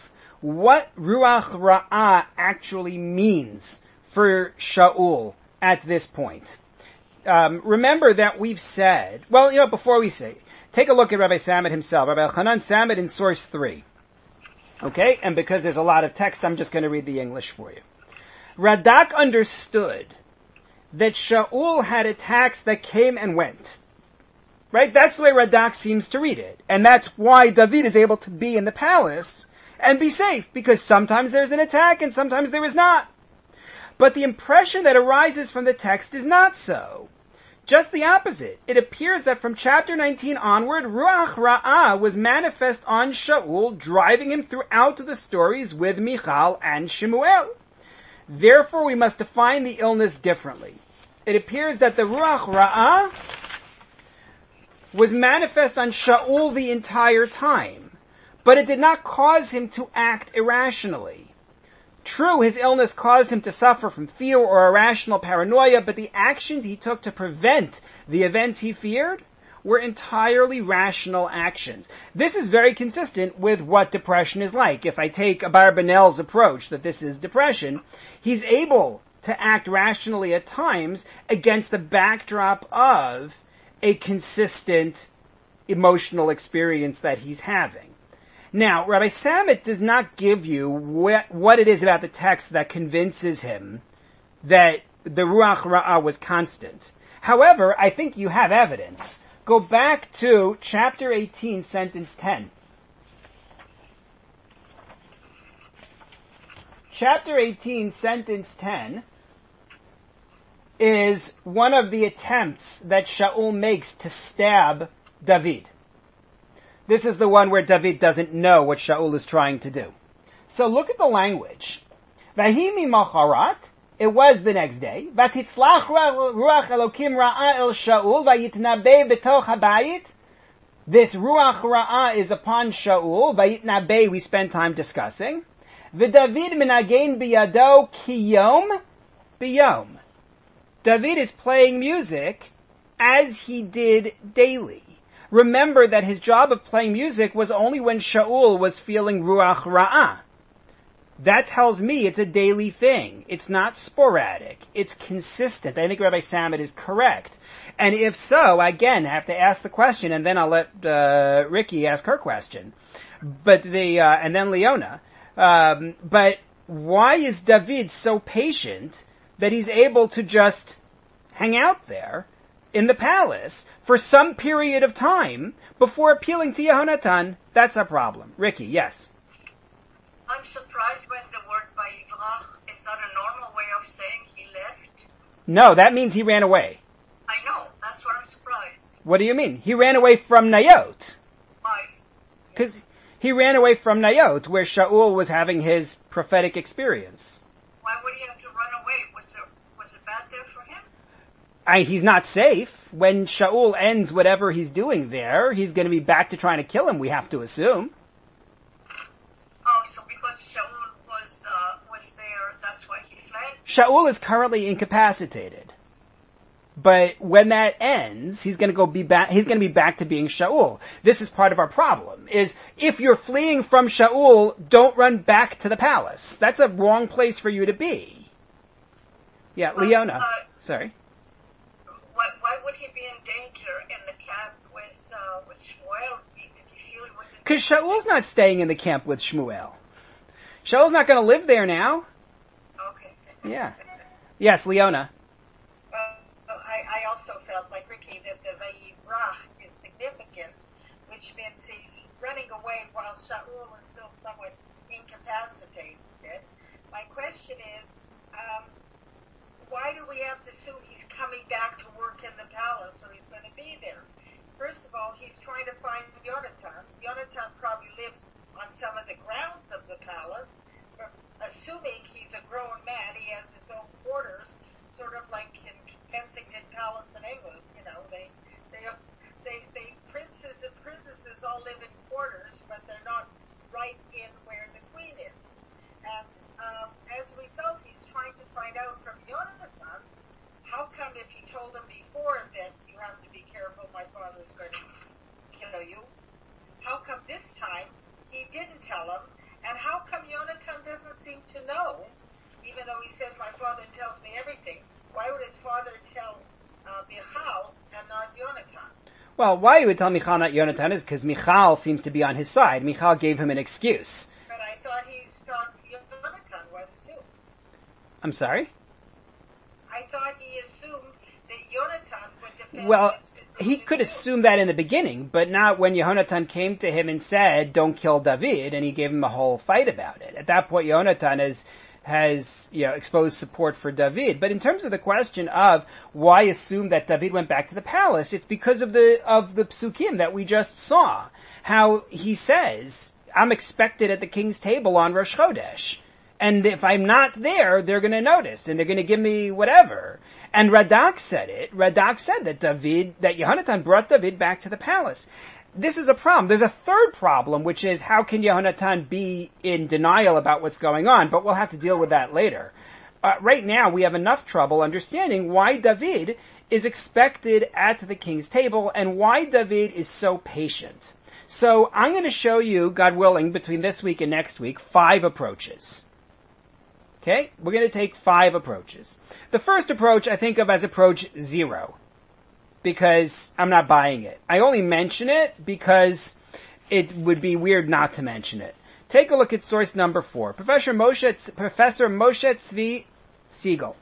Speaker 1: what Ruach Ra'ah actually means for Shaul at this point. Um, remember that we've said, well, you know, before we say, take a look at Rabbi Samad himself, Rabbi Elchanan Samad in source three. Okay, and because there's a lot of text, I'm just going to read the English for you. Radak understood that Shaul had attacks that came and went. Right? That's the way Radak seems to read it. And that's why David is able to be in the palace and be safe, because sometimes there's an attack and sometimes there is not. But the impression that arises from the text is not so. Just the opposite. It appears that from chapter nineteen onward, Ruach Ra'ah was manifest on Shaul, driving him throughout the stories with Michal and Shemuel. Therefore, we must define the illness differently. It appears that the Ruach Ra'ah was manifest on Shaul the entire time, but it did not cause him to act irrationally. True, his illness caused him to suffer from fear or irrational paranoia, but the actions he took to prevent the events he feared were entirely rational actions. This is very consistent with what depression is like. If I take Abarbanel's approach that this is depression, he's able to act rationally at times against the backdrop of a consistent emotional experience that he's having. Now, Rabbi Samad does not give you what, what it is about the text that convinces him that the Ruach Ra'ah was constant. However, I think you have evidence. Go back to chapter eighteen, sentence ten. Chapter eighteen, sentence ten is one of the attempts that Shaul makes to stab David. This is the one where David doesn't know what Shaul is trying to do. So look at the language. Vahimi macharat, it was the next day. Vatitzlach ruach elokim ra'ah el Shaul, vayitnabeh betoch habayit. This ruach ra'ah is upon Shaul. Vayitnabeh we spent time discussing. V'David minagein biyado kiyom biyom. David is playing music as he did daily. Remember that his job of playing music was only when Shaul was feeling Ruach Ra'ah. That tells me it's a daily thing. It's not sporadic. It's consistent. I think Rabbi Samad is correct. And if so, again, I have to ask the question, and then I'll let uh, Ricky ask her question. But the uh, and then Leona. Um, but why is David so patient that he's able to just hang out there in the palace for some period of time before appealing to Yehonatan? That's a problem. Ricky, yes.
Speaker 4: I'm surprised when the word Vayivrach is not a normal way of saying he left.
Speaker 1: No, that means he ran away.
Speaker 4: I know, that's what I'm surprised.
Speaker 1: What do you mean? He ran away from Nayot.
Speaker 4: Why?
Speaker 1: Because he ran away from Nayot, where Shaul was having his prophetic experience.
Speaker 4: Why would he have to run away? Was there, was it bad there for him?
Speaker 1: I, he's not safe. When Shaul ends whatever he's doing there, he's going to be back to trying to kill him, we have to assume.
Speaker 4: Oh, so because Shaul was, uh, was there, that's why he fled?
Speaker 1: Shaul is currently incapacitated. But when that ends, he's going to go be back, he's going to be back to being Shaul. This is part of our problem, is if you're fleeing from Shaul, don't run back to the palace. That's a wrong place for you to be. Yeah,
Speaker 4: Well,
Speaker 1: Leona.
Speaker 4: uh,
Speaker 1: Sorry.
Speaker 4: Why, why would he be in danger in the camp with, uh, with Shmuel? Did he feel he was in
Speaker 1: Because Shaul's not staying in the camp with Shmuel. Shaul's not going to live there now.
Speaker 4: Okay.
Speaker 1: Yeah. Yes, Leona.
Speaker 3: Uh, I, I also felt like Ricky that the Vayivrach is significant, which means he's running away while Shaul is still somewhat incapacitated. My question is, um, why do we have to assume he's coming back to work in the palace or he's going to be there? First of all, he's trying to find Yonatan. Yonatan probably lives on some of the grounds of the palace. But assuming he's a grown man, he has his own quarters, sort of like in Kensington Palace in England. You know, they, they, they, they princes and princesses all live in quarters, but they're not right in where the queen is. And um, as a result, he's trying to find out from Yonatan, how come if he told him before that you have to be careful, my father's going to kill you, how come this time he didn't tell him? And how come Yonatan
Speaker 5: though he says, my father tells me everything, why would his father tell uh, Michal and not Yonatan?
Speaker 1: Well, why he would tell Michal not Yonatan is because Michal seems to be on his side. Michal gave him an excuse.
Speaker 5: But I thought he thought Yonatan was too.
Speaker 1: I'm sorry?
Speaker 5: I thought he assumed that Yonatan would defend
Speaker 1: Well,
Speaker 5: his,
Speaker 1: he could assume that in the beginning, but not when Yehonatan came to him and said, don't kill David, and he gave him a whole fight about it. At that point, Yehonatan has, has, you know, exposed support for David. But in terms of the question of why assume that David went back to the palace, it's because of the, of the psukim that we just saw. How he says, I'm expected at the king's table on Rosh Chodesh. And if I'm not there, they're going to notice, and they're going to give me whatever. And Radak said it. Radak said that David, that Yehonatan brought David back to the palace. This is a problem. There's a third problem, which is how can Yehonatan be in denial about what's going on? But we'll have to deal with that later. Uh, right now, we have enough trouble understanding why David is expected at the king's table and why David is so patient. So I'm going to show you, God willing, between this week and next week, five approaches. Okay? We're going to take five approaches. The first approach I think of as approach zero, because I'm not buying it. I only mention it because it would be weird not to mention it. Take a look at source number four. Professor Moshe, Professor Moshe Tzvi Siegel,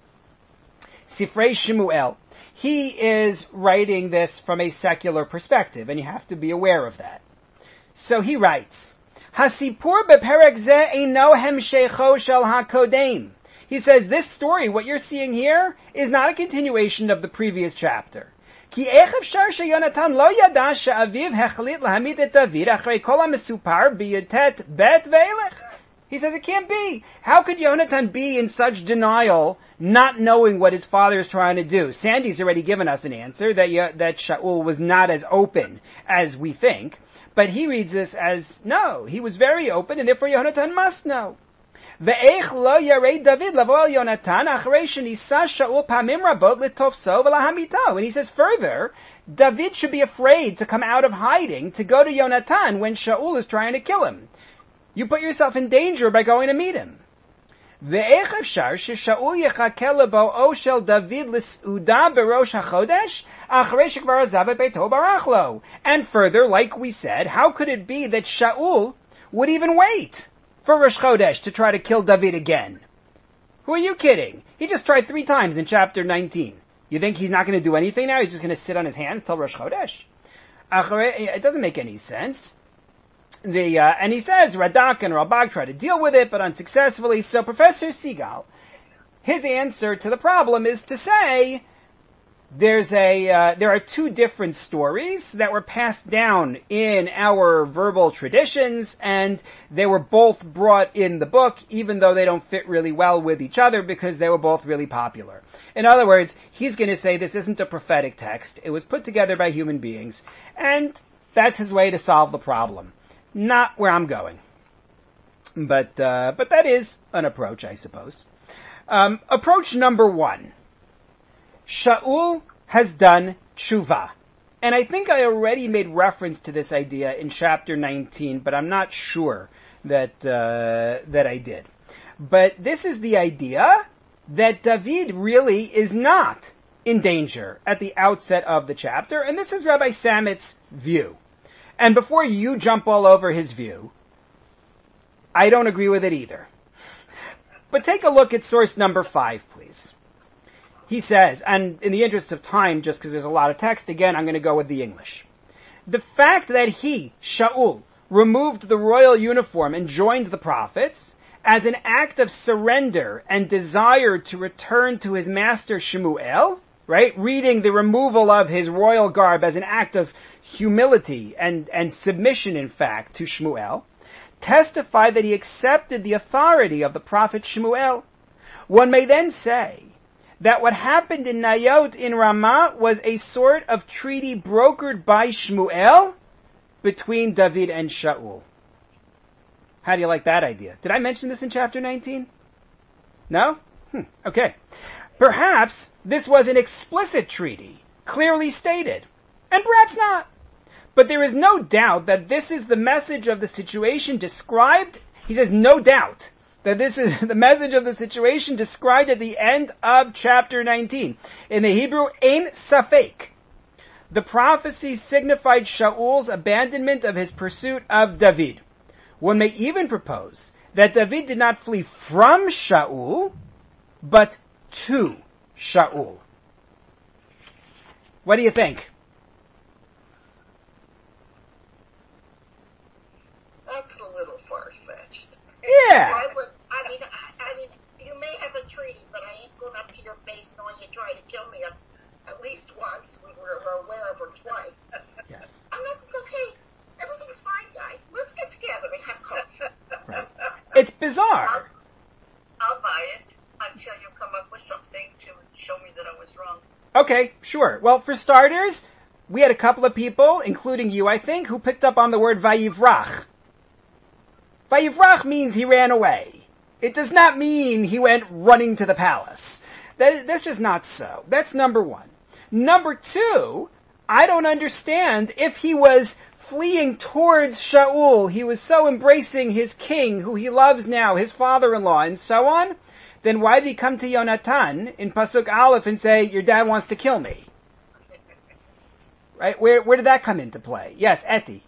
Speaker 1: Sifrei Shemuel. He is writing this from a secular perspective, and you have to be aware of that. So he writes, Hasipur beperek ze eino hemshecho shel hakodem. He says, this story, what you're seeing here, is not a continuation of the previous chapter. Ki ech efshar sheyonatan lo yada she'aviv hechlit lahamid et David achrei kol ha'mesupar b'Yud bet ve'elech. He says it can't be. How could Yonatan be in such denial, not knowing what his father is trying to do? Sandy's already given us an answer that that Shaul was not as open as we think, but he reads this as, no, he was very open, and therefore Yonatan must know. Ve'ech lo yarei David lavo al Yonatan achrei shenisa Shaul pamim rabot litofso v'lahamito. And he says further, David should be afraid to come out of hiding to go to Yonatan when Shaul is trying to kill him. You put yourself in danger by going to meet him. Ve'ech efshar sheshaul yechakeh lebo'o shel David l's'uda berosh hachodesh achrei shekvar azav et beito barach lo. And further, like we said, how could it be that Shaul would even wait for Rosh Chodesh to try to kill David again? Who are you kidding? He just tried three times in chapter nineteen. You think he's not going to do anything now? He's just going to sit on his hands till Rosh Chodesh? It doesn't make any sense. The, uh, and he says, Radak and Rabag try to deal with it, but unsuccessfully. So Professor Siegel, his answer to the problem is to say, there's a, uh, there are two different stories that were passed down in our verbal traditions, and they were both brought in the book, even though they don't fit really well with each other, because they were both really popular. In other words, he's going to say this isn't a prophetic text. It was put together by human beings, and that's his way to solve the problem. Not where I'm going. But, uh, but that is an approach, I suppose. Um, approach number one. Shaul has done tshuva. And I think I already made reference to this idea in chapter nineteen, but I'm not sure that, uh, that I did. But this is the idea that David really is not in danger at the outset of the chapter, and this is Rabbi Samet's view. And before you jump all over his view, I don't agree with it either. But take a look at source number five, please. He says, and in the interest of time, just because there's a lot of text, again, I'm going to go with the English. The fact that he, Shaul, removed the royal uniform and joined the prophets as an act of surrender and desire to return to his master Shemuel, right? Reading the removal of his royal garb as an act of humility and, and submission, in fact, to Shemuel, testify that he accepted the authority of the prophet Shemuel. One may then say that what happened in Nayot in Ramah was a sort of treaty brokered by Shemuel between David and Shaul. How do you like that idea? Did I mention this in chapter nineteen? No? Hmm, okay. Perhaps this was an explicit treaty, clearly stated, and perhaps not. But there is no doubt that this is the message of the situation described. He says, no doubt that this is the message of the situation described at the end of chapter nineteen. In the Hebrew, ein safek. The prophecy signified Shaul's abandonment of his pursuit of David. One may even propose that David did not flee from Shaul, but to Shaul. What do you think?
Speaker 3: That's a little far-fetched.
Speaker 1: Yeah.
Speaker 3: I would, I mean, I, I mean, you may have a treaty, but I ain't going up to your base knowing you tried to kill me at, at least once. We were, were aware of her twice.
Speaker 1: Yes.
Speaker 3: I'm not okay. Everything's fine, guys. Let's get together and have coffee.
Speaker 1: Right. It's bizarre.
Speaker 4: I'll buy it until you come up with something to show me that I was wrong.
Speaker 1: Okay, sure. Well, for starters, we had a couple of people, including you, I think, who picked up on the word vayivrach. Vayivrach means he ran away. It does not mean he went running to the palace. That, that's just not so. That's number one. Number two, I don't understand if he was fleeing towards Shaul, he was so embracing his king, who he loves now, his father-in-law, and so on, then why did he come to Yonatan in Pasuk Aleph and say, your dad wants to kill me? Right? Where, where did that come into play? Yes, Eti.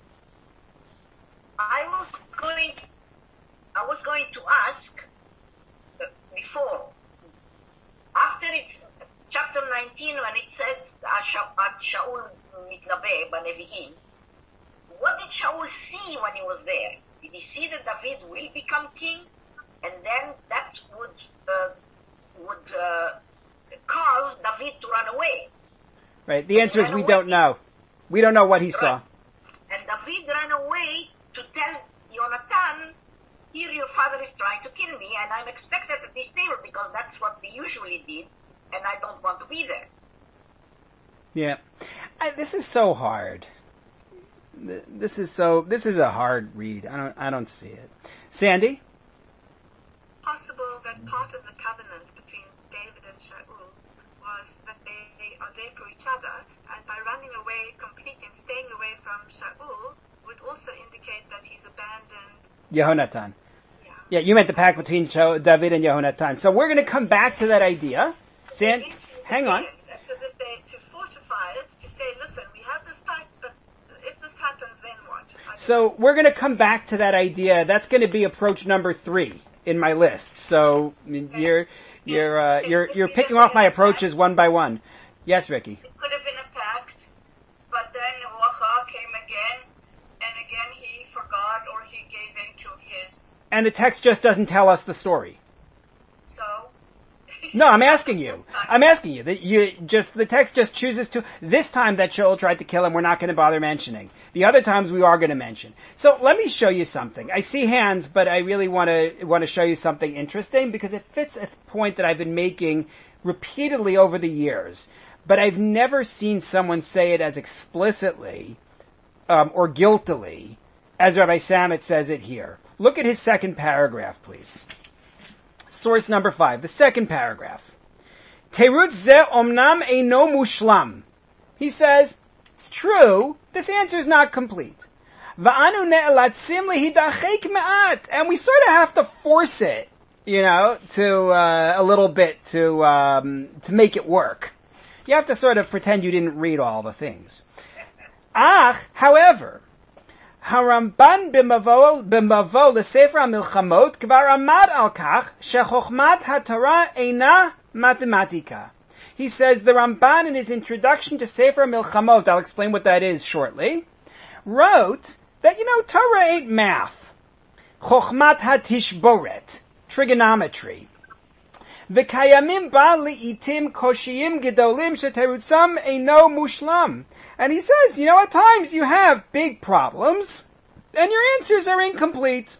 Speaker 4: I was going, I was going to ask uh, before, after it, chapter nineteen, when it says, at Shaul mitnabe b'nevi'im, what did Shaul see when he was there? Did he see that David will become king? And then that would uh, would uh, cause David to run away.
Speaker 1: Right. The answer is we don't know. We don't know what he saw.
Speaker 4: And David ran away to tell Yonatan, here your father is trying to kill me, and I'm expected at this table because that's what we usually did, and I don't want to be there.
Speaker 1: Yeah. I, this is so hard. This is so, this is a hard read. I don't, I don't see it. Sandy?
Speaker 2: Possible that part of the covenant between David and Shaul was that they, they are there for each other, and by running away completely and staying away from Shaul would also indicate that he's abandoned
Speaker 1: Yehonatan.
Speaker 2: Yeah.
Speaker 1: Yeah, you meant the pact between David and Yehonatan. So we're going to come back to that idea. Sandy, hang on.
Speaker 2: Because if they, to fortify it, to say, listen, we have this pact, but if this happens, then what?
Speaker 1: So we're going to come back to that idea. That's going to be approach number three in my list. So you're you're uh, you're you're picking off my approaches one by one. Yes, Ricky.
Speaker 4: It could have been a pact, but then Wacha came again, and again he forgot or he gave in to his.
Speaker 1: And the text just doesn't tell us the story.
Speaker 4: So.
Speaker 1: No, I'm asking you. I'm asking you that you just the text just chooses to. This time that Shaul tried to kill him, we're not going to bother mentioning. The other times we are going to mention. So let me show you something. I see hands, but I really want to want to show you something interesting because it fits a point that I've been making repeatedly over the years. But I've never seen someone say it as explicitly um, or guiltily as Rabbi Samet says it here. Look at his second paragraph, please. Source number five, the second paragraph. Terutz ze omnam eino mushlam. He says, it's true, this answer is not complete. Va'anu ne'elatzim lehidachek me'at. And we sort of have to force it, you know, to, uh, a little bit to, um, to make it work. You have to sort of pretend you didn't read all the things. Ach, however, Haramban b'mavo b'mavo l'sefer hamilchamot kvar amad al kach shechochmat haTorah eina mathematika. He says the Ramban in his introduction to Sefer Milchamot, I'll explain what that is shortly, wrote that, you know, Torah ain't math. Chochmat hatishboret, trigonometry. V'kayamim ba li'itim koshiyim gedolim sheterutzam eino mushlam. And he says, you know, at times you have big problems, and your answers are incomplete.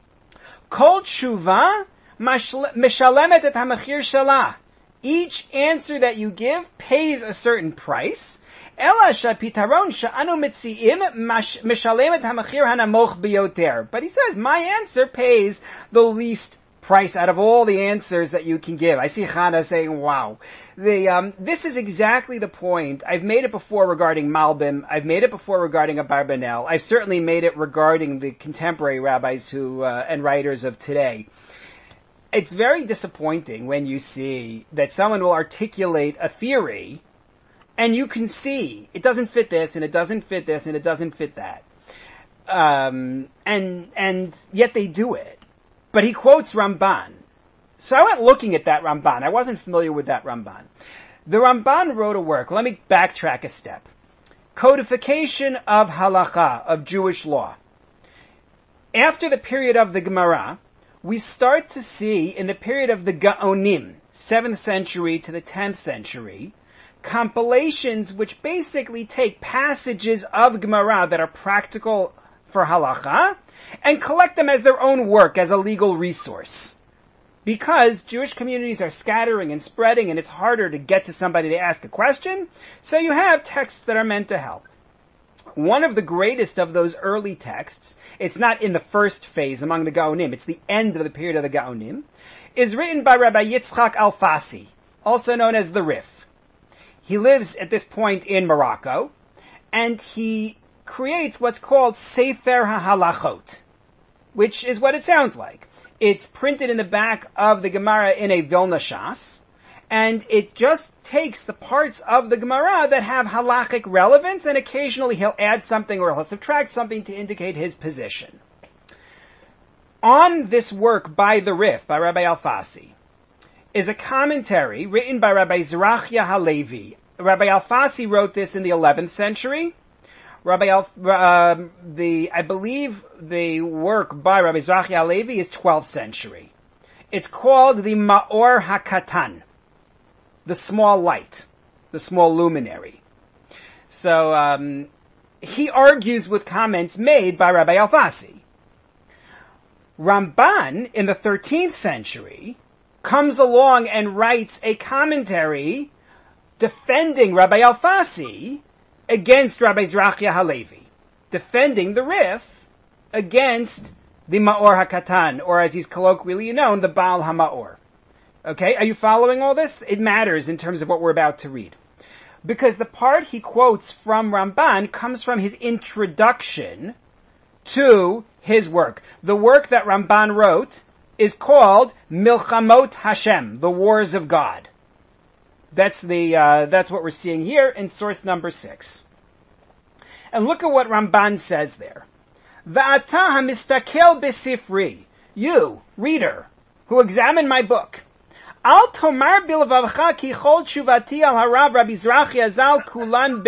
Speaker 1: Kol tshuva mishalemet et hamachir shalah. Each answer that you give pays a certain price. Ela shapitaron sha'anu mitziim mishalemet hamachir hanamoch biyoter. But he says, my answer pays the least price out of all the answers that you can give. I see Chana saying, wow. The, um, this is exactly the point. I've made it before regarding Malbim. I've made it before regarding Abarbanel. I've certainly made it regarding the contemporary rabbis who, uh, and writers of today. it's very disappointing when you see that someone will articulate a theory and you can see it doesn't fit this and it doesn't fit this and it doesn't fit that. Um, and, and yet they do it. But he quotes Ramban. So I went looking at that Ramban. I wasn't familiar with that Ramban. The Ramban wrote a work. Let me backtrack a step. Codification of halakha, of Jewish law. After the period of the Gemara, we start to see in the period of the Gaonim, seventh century to the tenth century, compilations which basically take passages of Gemara that are practical for halakha and collect them as their own work, as a legal resource. Because Jewish communities are scattering and spreading and it's harder to get to somebody to ask a question, so you have texts that are meant to help. One of the greatest of those early texts, it's not in the first phase among the Gaonim, it's the end of the period of the Gaonim, is written by Rabbi Yitzchak Alfasi, also known as the Rif. He lives at this point in Morocco, and he creates what's called Sefer HaHalachot, which is what it sounds like. It's printed in the back of the Gemara in a Vilna Shas, and it just takes the parts of the Gemara that have halachic relevance, and occasionally he'll add something or he'll subtract something to indicate his position. On this work by the Rif, by Rabbi Alfasi, is a commentary written by Rabbi Zerachia Halevi. Rabbi Alfasi wrote this in the eleventh century. Rabbi Al, uh, the, I believe the work by Rabbi Zerachia Halevi is twelfth century. It's called the Ma'or HaKatan, the small light, the small luminary. So, um, he argues with comments made by Rabbi Alfasi. Ramban, in the thirteenth century, comes along and writes a commentary defending Rabbi Alfasi against Rabbi Zerachia Halevi, defending the Rif against the Ma'or HaKatan, or as he's colloquially known, the Baal HaMa'or. Okay, are you following all this? It matters in terms of what we're about to read. Because the part he quotes from Ramban comes from his introduction to his work. The work that Ramban wrote is called Milchamot Hashem, the Wars of God. That's the, uh, that's what we're seeing here in source number six. And look at what Ramban says there. Va'ata hamistakel besifri, you, reader, who examine my book, al tomar bilvavcha ki chol tshuvati al harav Rabbi Zerachia Zal kulan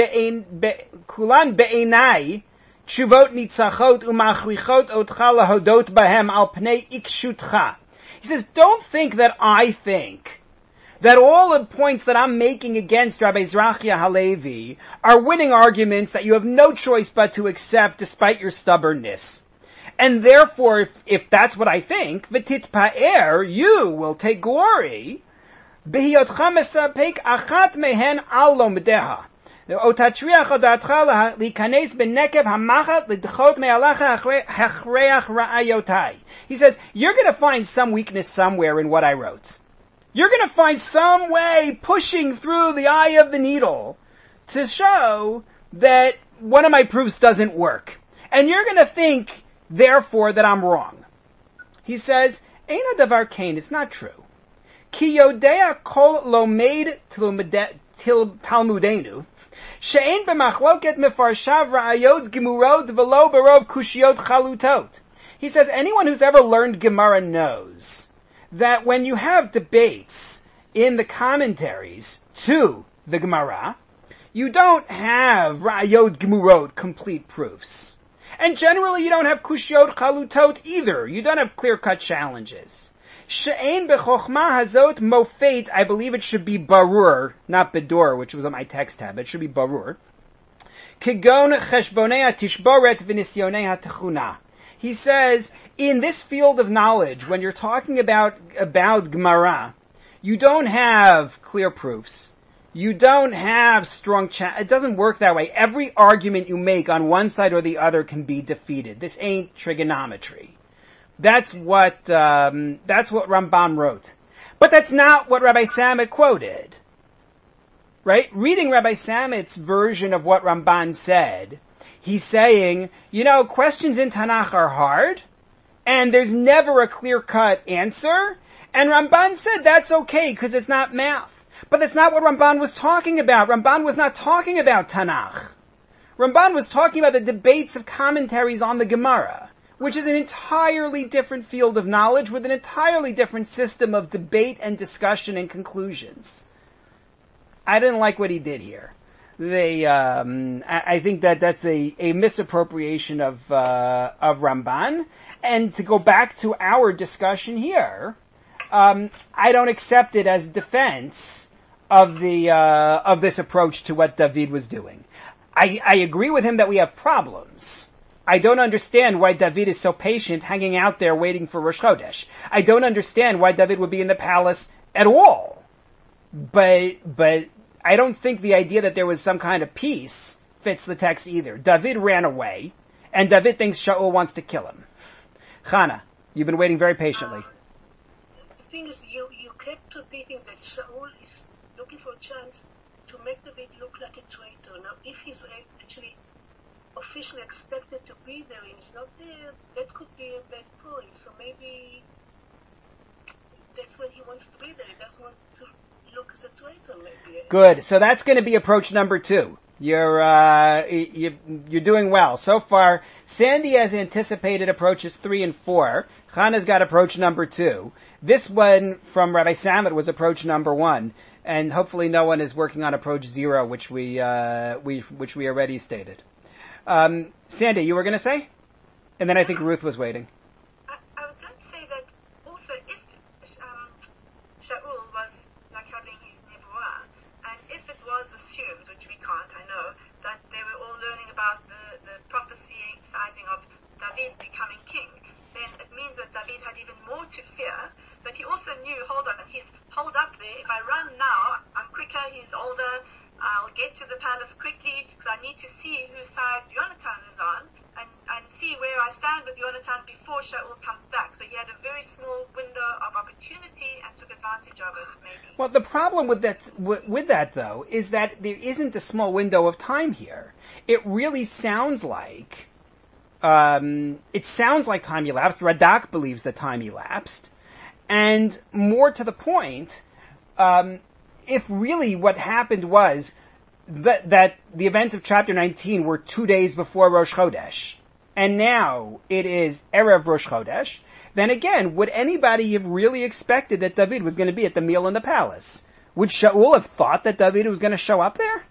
Speaker 1: be'enai tshuvot nitzachot umachrichot otcha lahodot bahem al pnei ikshutcha. He says, don't think that I think that all the points that I'm making against Rabbi Zerachia Halevi are winning arguments that you have no choice but to accept despite your stubbornness. And therefore, if, if that's what I think, v'titpa'er, you will take glory, b'hiyotcha mesapek achat mehen al lomdeha. Otatriach odatcha likanes b'nekev hamachat l'dchot me'alacha hachreach ra'ayotai. He says, you're going to find some weakness somewhere in what I wrote. You're going to find some way pushing through the eye of the needle to show that one of my proofs doesn't work. And you're going to think, therefore, that I'm wrong. He says, Eina davar kain, it's not true. Ki yodea kol lomed talmudenu, she'ein b'machloket mefarshav ra'ayot gemurot v'lo barov kushiyot chalutot. He says, anyone who's ever learned Gemara knows that when you have debates in the commentaries to the Gemara, you don't have ra'ayot gemurot, complete proofs. And generally you don't have kushiyot chalutot either. You don't have clear-cut challenges. She'ein b'chokhmah hazot mofet, I believe it should be barur, not bedor, which was on my text tab. It should be barur. Kegon cheshbonei tishboret v'nisyonei ha'techuna. He says, in this field of knowledge, when you're talking about, about Gemara, you don't have clear proofs. You don't have strong cha- it doesn't work that way. Every argument you make on one side or the other can be defeated. This ain't trigonometry. That's what, um, that's what Ramban wrote. But that's not what Rabbi Samet quoted. Right? Reading Rabbi Samet's version of what Ramban said, he's saying, you know, questions in Tanakh are hard, and there's never a clear-cut answer, And Ramban said that's okay because it's not math. But that's not what Ramban was talking about. Ramban was not talking about Tanakh. Ramban was talking about the debates of commentaries on the Gemara, which is an entirely different field of knowledge with an entirely different system of debate and discussion and conclusions. I didn't like what he did here. They, um, I, I think that that's a, a misappropriation of, uh, of Ramban. And to go back to our discussion here, um, I don't accept it as defense of the, uh, of this approach to what David was doing. I, I agree with him that we have problems. I don't understand why David is so patient hanging out there waiting for Rosh Chodesh. I don't understand why David would be in the palace at all. But, but I don't think the idea that there was some kind of peace fits the text either. David ran away, and David thinks Shaul wants to kill him. Chana, you've been waiting very patiently.
Speaker 6: Um, the thing is, you, you kept repeating that Shaul is looking for a chance to make David look like a traitor. Now, if he's actually officially expected to be there and he's not there, that could be a bad point. So maybe that's when he wants to be there. He doesn't want to look as a traitor, maybe.
Speaker 1: Good. So that's going to be approach number two. You're, uh, you, you're doing well. So far, Sandy has anticipated approaches three and four. Chana's got approach number two. This one from Rabbi Samet was approach number one. And hopefully no one is working on approach zero, which we, uh, we, which we already stated. Um, Sandy, you were going to say? And then I think Ruth was waiting.
Speaker 2: I, I was going to say that also if um, Shaul was like having his nevuah, and if it was assumed, which we can't, I know, that they were all learning about the, the prophesizing of David becoming king, then it means that David had even more to fear. But he also knew, hold on, he's holed up there. If I run now, I'm quicker, he's older, I'll get to the palace quickly, because I need to see whose side Yonatan is on, and, and see where I stand with Yonatan before Shaul comes back. So he had a very small window of opportunity and took advantage of it, maybe.
Speaker 1: Well, the problem with that, with that though, is that there isn't a small window of time here. It really sounds like, um, it sounds like time elapsed. Radak believes that time elapsed. And more to the point, um, if really what happened was that, that the events of chapter nineteen were two days before Rosh Chodesh, and now it is Erev Rosh Chodesh, then again, would anybody have really expected that David was going to be at the meal in the palace? Would Shaul have thought that David was going to show up there?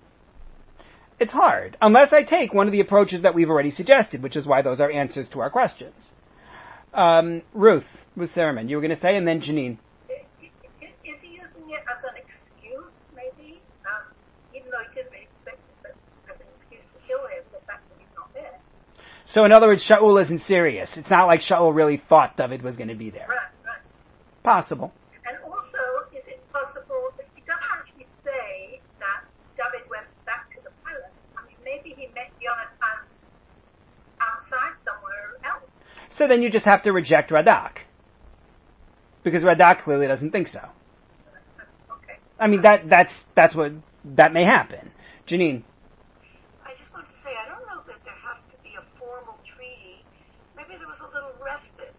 Speaker 1: It's hard, unless I take one of the approaches that we've already suggested, which is why those are answers to our questions. Um, Ruth, Ruth Sermon, you were going to say, and then Janine.
Speaker 4: Is he using it as an excuse, maybe? Um, even though he could be expected as an excuse to kill him, the fact that he's not there.
Speaker 1: So in other words, Shaul isn't serious. It's not like Shaul really thought David was going to be there.
Speaker 4: Right, right.
Speaker 1: Possible.
Speaker 4: And also, is it possible, if he doesn't actually say that David went back to the palace, I mean, maybe he met Yonatan outside somewhere else.
Speaker 1: So then you just have to reject Radak. Because Radak clearly doesn't think so.
Speaker 4: Okay.
Speaker 1: I mean, that, that's, that's what, that may happen. Janine.
Speaker 3: I just want to say, I don't know that there has to be a formal treaty. Maybe there was a little respite.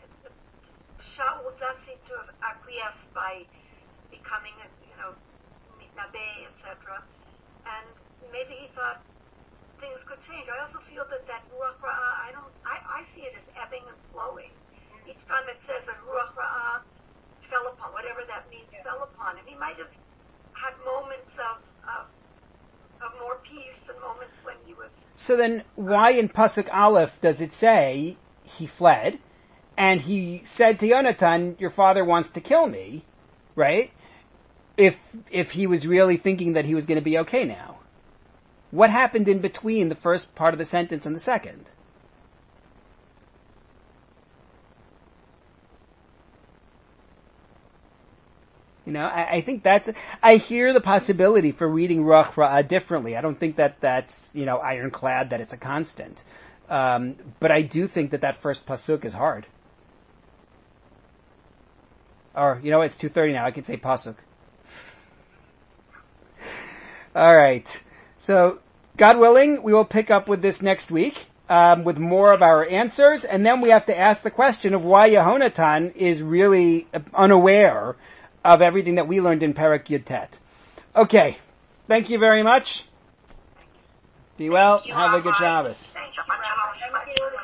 Speaker 3: Shaul does seem to have acquiesced by becoming, a, you know, mitnabeh, et cetera. And maybe he thought things could change. I also feel that that ruach ra'ah, I don't, I, I see it as ebbing and flowing. Each time it says that ruach ra'ah fell upon, whatever that means, yeah. fell upon him. He might have had moments of, of, of more peace and moments when he was...
Speaker 1: So then why in Pasuk Aleph does it say he fled and he said to Yonatan, your father wants to kill me, right? If, if he was really thinking that he was going to be okay now. What happened in between the first part of the sentence and the second? You know, I, I think that's, I hear the possibility for reading Ruach Ra'ah differently. I don't think that that's, you know, ironclad, that it's a constant. Um, but I do think that that first pasuk is hard. Or, you know, it's two thirty now, I can say pasuk. Alright. So, God willing, we will pick up with this next week. um, with more of our answers, and then we have to ask the question of why Yehonatan is really unaware of everything that we learned in Perek Yutet. Okay, thank you very much. Be well. Have a good Shabbos.
Speaker 4: Shabbat shalom.